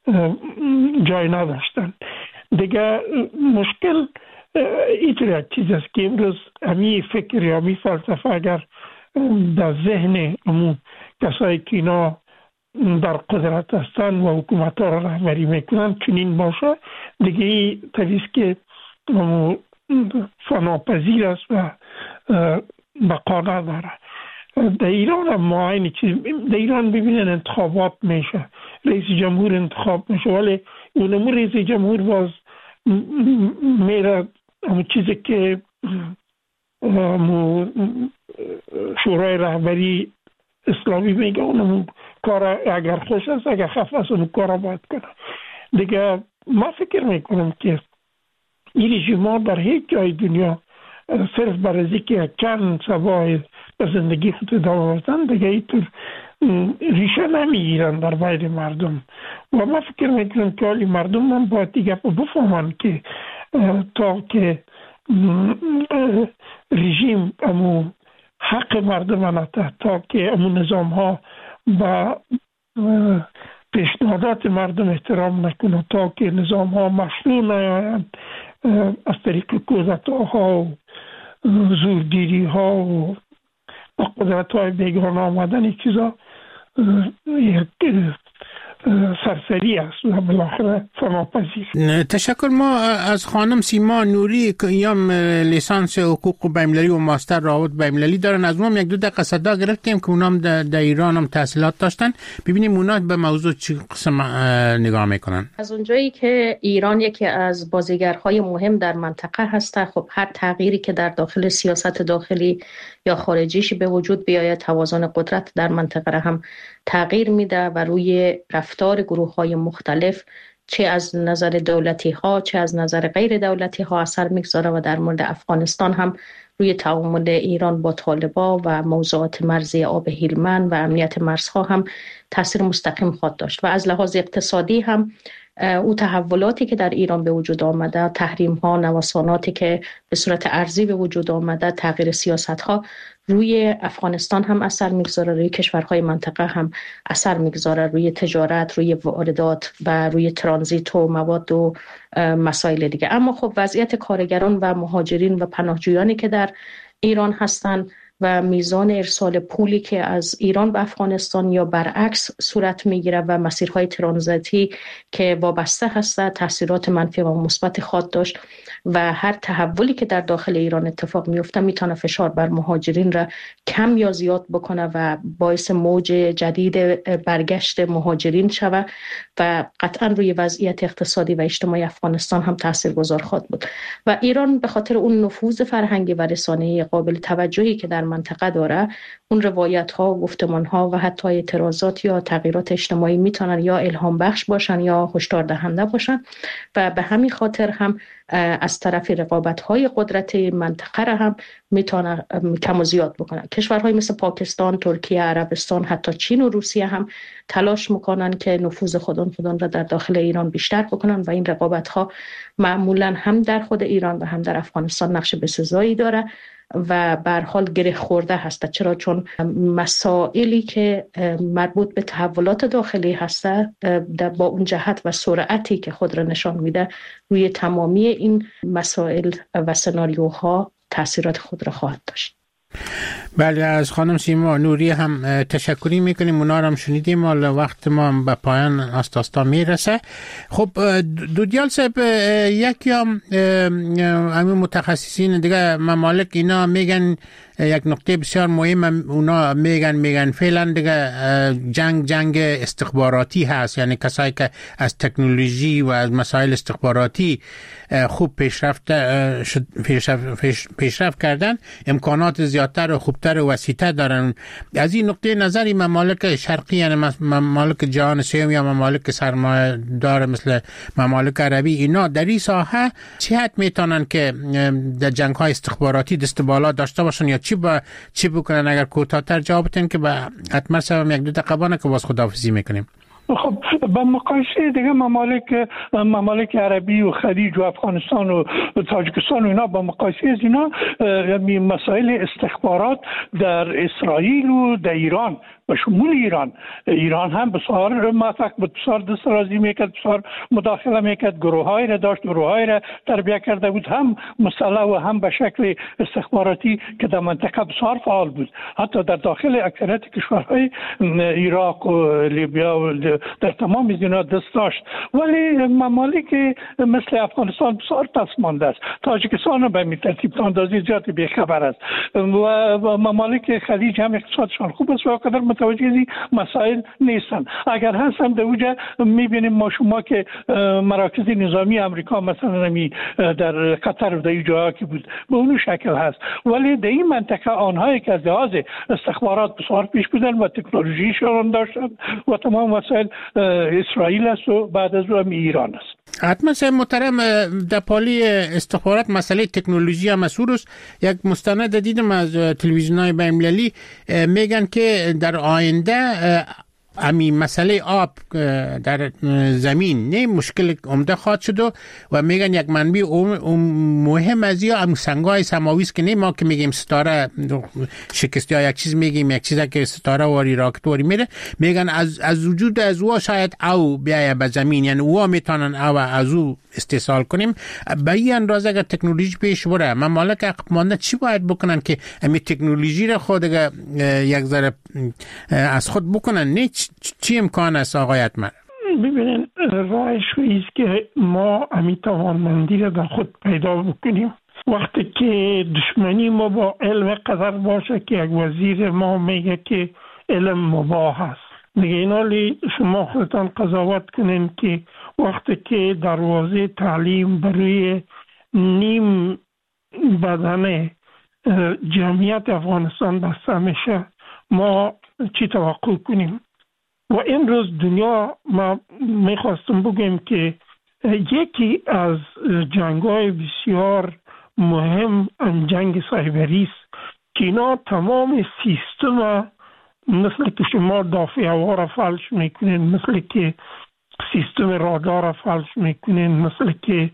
جای نداشتن. دیگه مشکل اینطور یک چیز است که امروز همی فکر یا همی فلسفه اگر در ذهن امون کسایی که اینا در قدرت هستن و حکومت ها را رهبری میکنن چنین باشه، دیگه این طریست که فناپذیر است و بقا نداره. در ایران هم ما این چیز در ایران ببینن انتخابات میشه، رئیس جمهور انتخاب میشه ولی اونمو رئیس جمهور باز میره همون چیزی که شورای رهبری اسلامی میگه اونمون کار اگر خوش است اگر خف است اون کار باید کنه. دیگه ما فکر میکنم که این رژیم ها در هیچ جای دنیا صرف برای که چند سبای به زندگی خود ادامه بدن دیگه اینطور ریشه نمیگیرن در بین مردم. و من فکر میکنم که حالی مردم من باید دیگه بفهمن که تا که رژیم امو حق مردم نته، تا که امو نظام ها با پیشنهادات مردم احترام نکنه، تا که نظام ها مشروع نیایند از طریق کودتا ها و زورگیری ها و قدرت های بیگانه آمدن، این چیزا یک سرسری است و بالاخره فناپذیر. تشکر. ما از خانم سیما نوری که ایام لیسانس حقوق بین‌المللی و ماستر روابط بین‌المللی دارن، از اونم یک دو دقیقه صدا گرفتیم که اونام در ایران هم تحصیلات داشتن. ببینیم اونا به موضوع چی قسم نگاه میکنن. از اونجایی که ایران یکی از بازیگرهای مهم در منطقه هست، خب هر تغییری که در داخل سیاست داخلی یا خارجیش به وجود بیاید، توازن قدرت در منطقه را هم تغییر میده و روی رفتار گروه های مختلف چه از نظر دولتی ها چه از نظر غیر دولتی ها اثر میگذاره و در مورد افغانستان هم روی تعامل ایران با طالبان و موضوعات مرزی آب هلمند و امنیت مرزها هم تاثیر مستقیم خواهد داشت. و از لحاظ اقتصادی هم او تحولاتی که در ایران به وجود آمده، تحریم ها، نوساناتی که به صورت ارضی به وجود آمده، تغییر سیاست ها روی افغانستان هم اثر میگذاره، روی کشورهای منطقه هم اثر میگذاره، روی تجارت، روی واردات و روی ترانزیت و مواد و مسائل دیگه. اما خب وضعیت کارگران و مهاجرین و پناهجویانی که در ایران هستند و میزان ارسال پولی که از ایران به افغانستان یا برعکس صورت میگیره و مسیرهای ترانزیتی که وابسته هست، تاثیرات منفی و مثبت خواهد داشت و هر تحولی که در داخل ایران اتفاق میفته میتونه فشار بر مهاجرین را کم یا زیاد بکنه و باعث موج جدید برگشت مهاجرین شوه و قطعا روی وضعیت اقتصادی و اجتماعی افغانستان هم تاثیرگذار خواهد بود. و ایران به خاطر اون نفوذ فرهنگی و رسانه‌ای قابل توجهی که در منطقه داره، اون روایت ها و گفتمان ها و حتی اعتراضات یا تغییرات اجتماعی میتونن یا الهام بخش باشن یا هشدار دهنده باشن و به همین خاطر هم از طرف رقابت های قدرتی منطقه را هم میتونه کم و زیاد بکنن. کشورهای مثل پاکستان، ترکیه، عربستان، حتی چین و روسیه هم تلاش میکنن که نفوذ خودان خودان را در داخل ایران بیشتر بکنن و این رقابت ها معمولا هم در خود ایران و هم در افغانستان نقش بسزایی داره و به هر حال گره خورده هست. چرا؟ چون مسائلی که مربوط به تحولات داخلی هست با اون جهت و سرعتی که خود را نشان میده روی تمامی این مسائل و سناریوها تاثیرات خود را خواهد داشت. بله، از خانم سیما نوری هم تشکری میکنیم. اونا هم شنیدیم، حال وقت ما به پایان آستاستا میرسه. خب دودیال صاحب، یکی هم همین متخصصین دیگه ممالک اینا میگن یک نقطه بسیار مهم، اونا میگن میگن فعلا دیگه جنگ جنگ استخباراتی هست، یعنی کسایی که از تکنولوژی و از مسائل استخباراتی خوب پیشرفت پیشرفت, پیشرفت کردن امکانات زیادتر و خوبتر و وسیع‌تر دارن. از این نقطه نظری ممالک شرقی، یعنی ممالک جهان سوم یا ممالک سرمایه دار مثل ممالک عربی، اینا در این ساحه چه حد میتونن که در جنگ‌های استخباراتی دست بالا داشته باشن یا چی با چی بکنن؟ اگر کوتاه‌تر جواب بدین که با حتما سوم یک دو دقیقه بانه که باز خداحافظی میکنیم. خب با مقایسه دیگه ممالک ممالک عربی و خلیج و افغانستان و تاجیکستان و اینا، با مقایسه از اینا مسائل استخبارات در اسرائیل و در ایران و شمول ایران ایران هم بسیار موفق بود، بسیار دسترازی میکرد، بسیار مداخله میکرد، گروه‌هایی را داشت، گروه‌هایی را تربیت کرده بود، هم مسلح و هم به شکل استخباراتی که در منطقه بسیار فعال بود. حتی در داخل اکثریت کشورهای عراق و لیبیا و در تمام اینا دست داشت. ولی ممالک مثل افغانستان بسیار پس مانده است. تاجیکستان به این ترتیب اندازی زیادی بی‌خبر است و ممالک خلیج هم اقتصادشان خوب است و قدر متوجه این مسائل نیستن. اگر هستن در اونجا میبینیم ما شما که مراکز نظامی امریکا مثلا نمی در قطر و در این جاها که بود به اون شکل هست، ولی در این منطقه آنهایی که از لحاظ استخبارات بسیار پیش بودن و تکنولوژیشان داشتن و تمام مسائل اسرائیل است و بعد از اون ایران است. حتما سه محترم در پالی استخبارات مسئله تکنولوژی هم مسئولست. یک مستند دیدم از تلویزیون‌های بین‌المللی میگن که در آینده امی مسئله آب در زمین نه مشکل عمده خواهد شد و میگن یک منبع مهم از یا ام سنگای سماوی است که نه ما که میگیم ستاره شکسته یا یک چیز میگیم یک چیزی که ستاره واری راکت واری میره، میگن از از وجود از او شاید او بیای به زمین، یعنی او میتونن او از او استحصال کنیم. به این اندازه اگر تکنولوژی پیش بره ممالک عقب چی باید بکنن که امی تکنولوژی را خود یک ذره از خود بکنن؟ نه چی امکان است آقای اتمر؟ ببینین راهش است که ما امی توانمندی را در خود پیدا بکنیم. وقتی که دشمنی ما با علم قدر باشه که یک وزیر ما میگه که علم مباح است، دیگه اینالی شما خودتان قضاوت کنین که وقتی که دروازه تعلیم برای نیم بدن جمعیت افغانستان بسته میشه، ما چی توقع کنیم؟ و امروز دنیا ما میخواستم بگم که یکی از جنگ‌های بسیار مهم جنگ سایبری است که اینا تمام سیستم مثل که شما دافع هوا را فلج میکنین، مثل که سیستم رادار را فلج میکنین، مثل که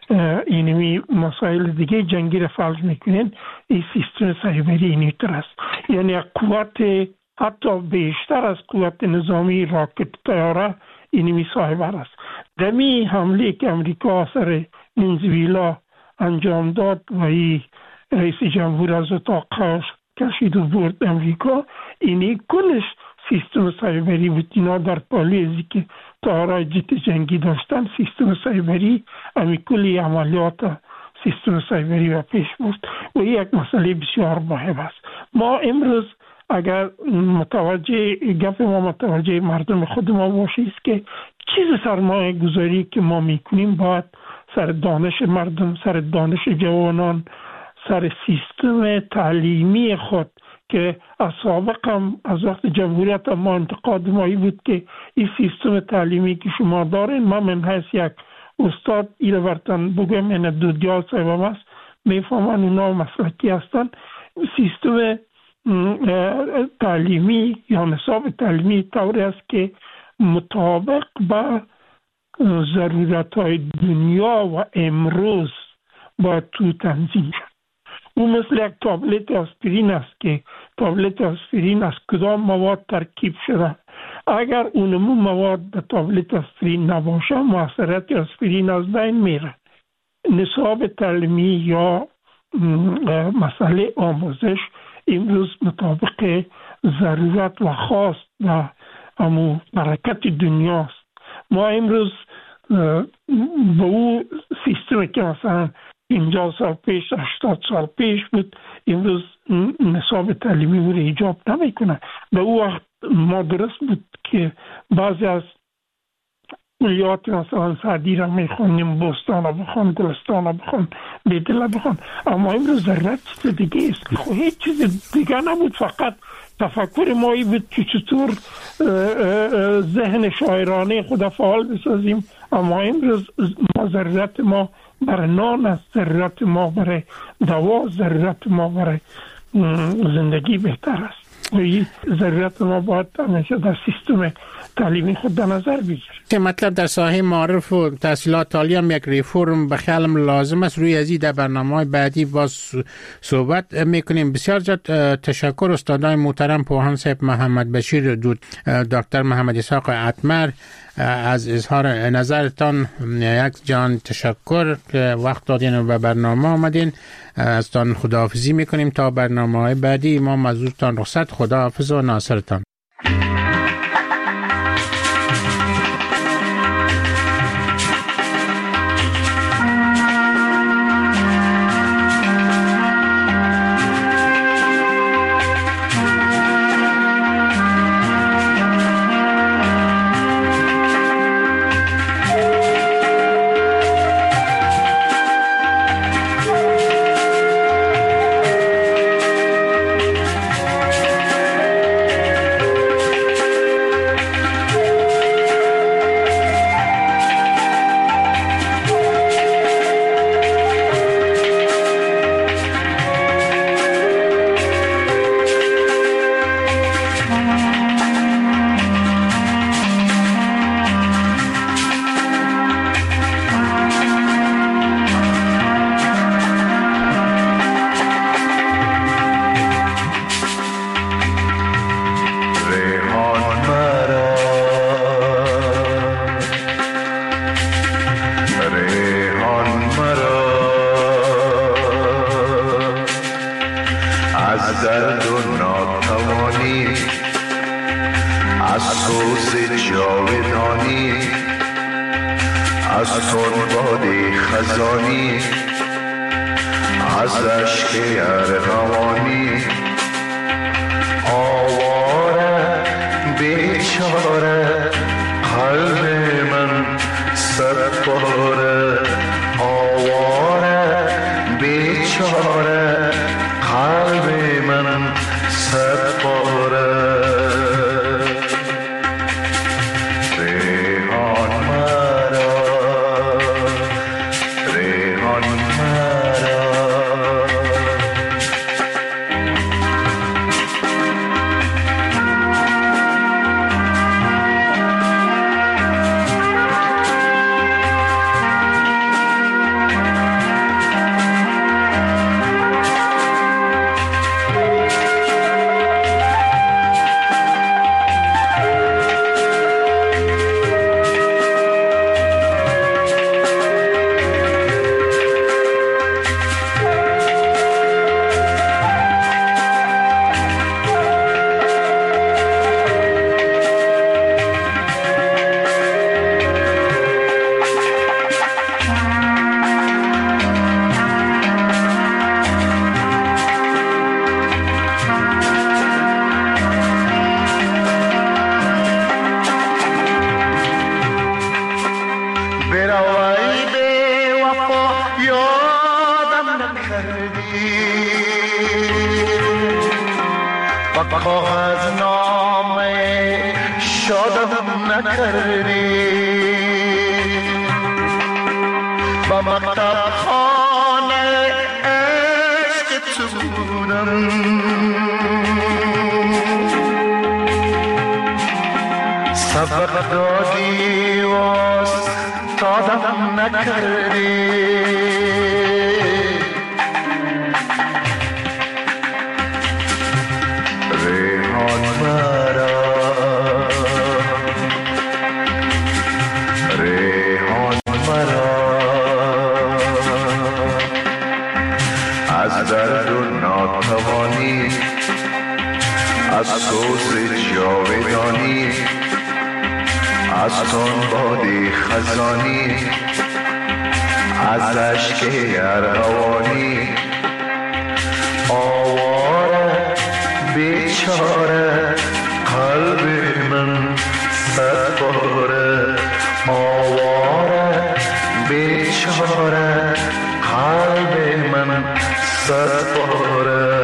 اینمی مسائل دیگه جنگی را فلج میکنین، این سیستم سایبری اینیتر است. یعنی قوت حتی بیشتر از قوت نظامی راکت طیاره اینمی سایبر است. دمی حمله که امریکا سر ونزوئلا انجام داد و ای رئیس جمهور از اتاق کشید و برد امریکا، اینی کلش سیستم سایبری بود. اینا در پالی ازی که طیاره جت جنگی داشتن سیستم سایبری امی کلی عملیات سیستم سایبری و پیش بود و یک مسئله بسیار مهم است. ما امروز اگر متوجه گپ ما متوجه مردم خود ما باشیم که چیز سرمایه گذاری که ما میکنیم باید سر دانش مردم، سر دانش جوانان، سر سیستم تعلیمی خود که از سابق هم از وقت جمهوریت ما انتقاد مایی بود که این سیستم تعلیمی که شما دارین، من من حیث یک استاد ایره ورتن بگم این دو دیال صاحبم است میفهمن اونا مسلکی هستن، سیستم تعلیمی یا نصاب تعلیمی طوری است که مطابق با ضرورت های دنیا و امروز با تو تنظیم شد. او مثل یک تابلت آسپرین است که تابلت آسپرین از کدام مواد ترکیب شده. اگر اونمو مواد به تابلت آسپرین نباشه موثریت آسپرین از بین میره. نصاب تعلیمی یا مسئله آموزش امروز مطابق ضرورت و خواست و امو برکت دنیاست. ما امروز به او سیستمی که مثلا پنجاه سال پیش هشتاد سال پیش بود امروز نصاب تعلیمی او را ایجاب نمیکنه. به او وقت ما درست بود که بعضی از کلیات مثلا سعدی را میخونیم، بستان را بخون، دلستان را بخون، بیدل را بخون، اما امروز ضرورت چیز دیگه است. خب هیچ چیز دیگه نبود، فقط تفکر مایی بود که چطور ذهن شاعرانه خود فعال بسازیم. اما امروز ما ضرورت ما برای نان است، ضرورت ما برای دوا، ضرورت ما برای زندگی بهتر است. و این ضرورت ما باید همیشه در سیستم تعلیمی خود در نظر بگیریم. که مطلب در ساحه معارف و تحصیلات عالی هم یک ریفورم به خیالم لازم است. روی ازی در برنامه‌های بعدی باز صحبت میکنیم. بسیار زیاد تشکر استادای محترم پوهان صاحب محمد بشیر دود، دکتر محمد اسحاق اتمر از اظهار نظرتان. یک جان تشکر که وقت دادین و به برنامه آمدین. از تان خداحافظی میکنیم تا برنامه‌های بعدی. ما مزورتان رخصت. خداحافظ و ناصرتان. درد و ناتوانی، از سوز جاودانی، از تنباد خزانی، از اشک ارغوانی. آواره بیچاره قلب من صد باره، آواره بیچاره قلب من صد باره. ریحان مرا، ریحان مرا، کاغذ نامه شادم نکردی، با مکتب خانه عشق تو بودم، سبق دادی واس تادم نکردی. از سوز جاودانی، از تنباد خزانی، از اشک ارغوانی. آواره بیچاره قلب من صد باره، آواره بیچاره قلب من صد باره.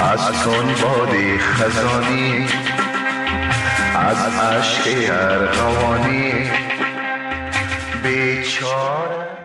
از کن باد خزانی، از عشق ارغوانی بیچاره.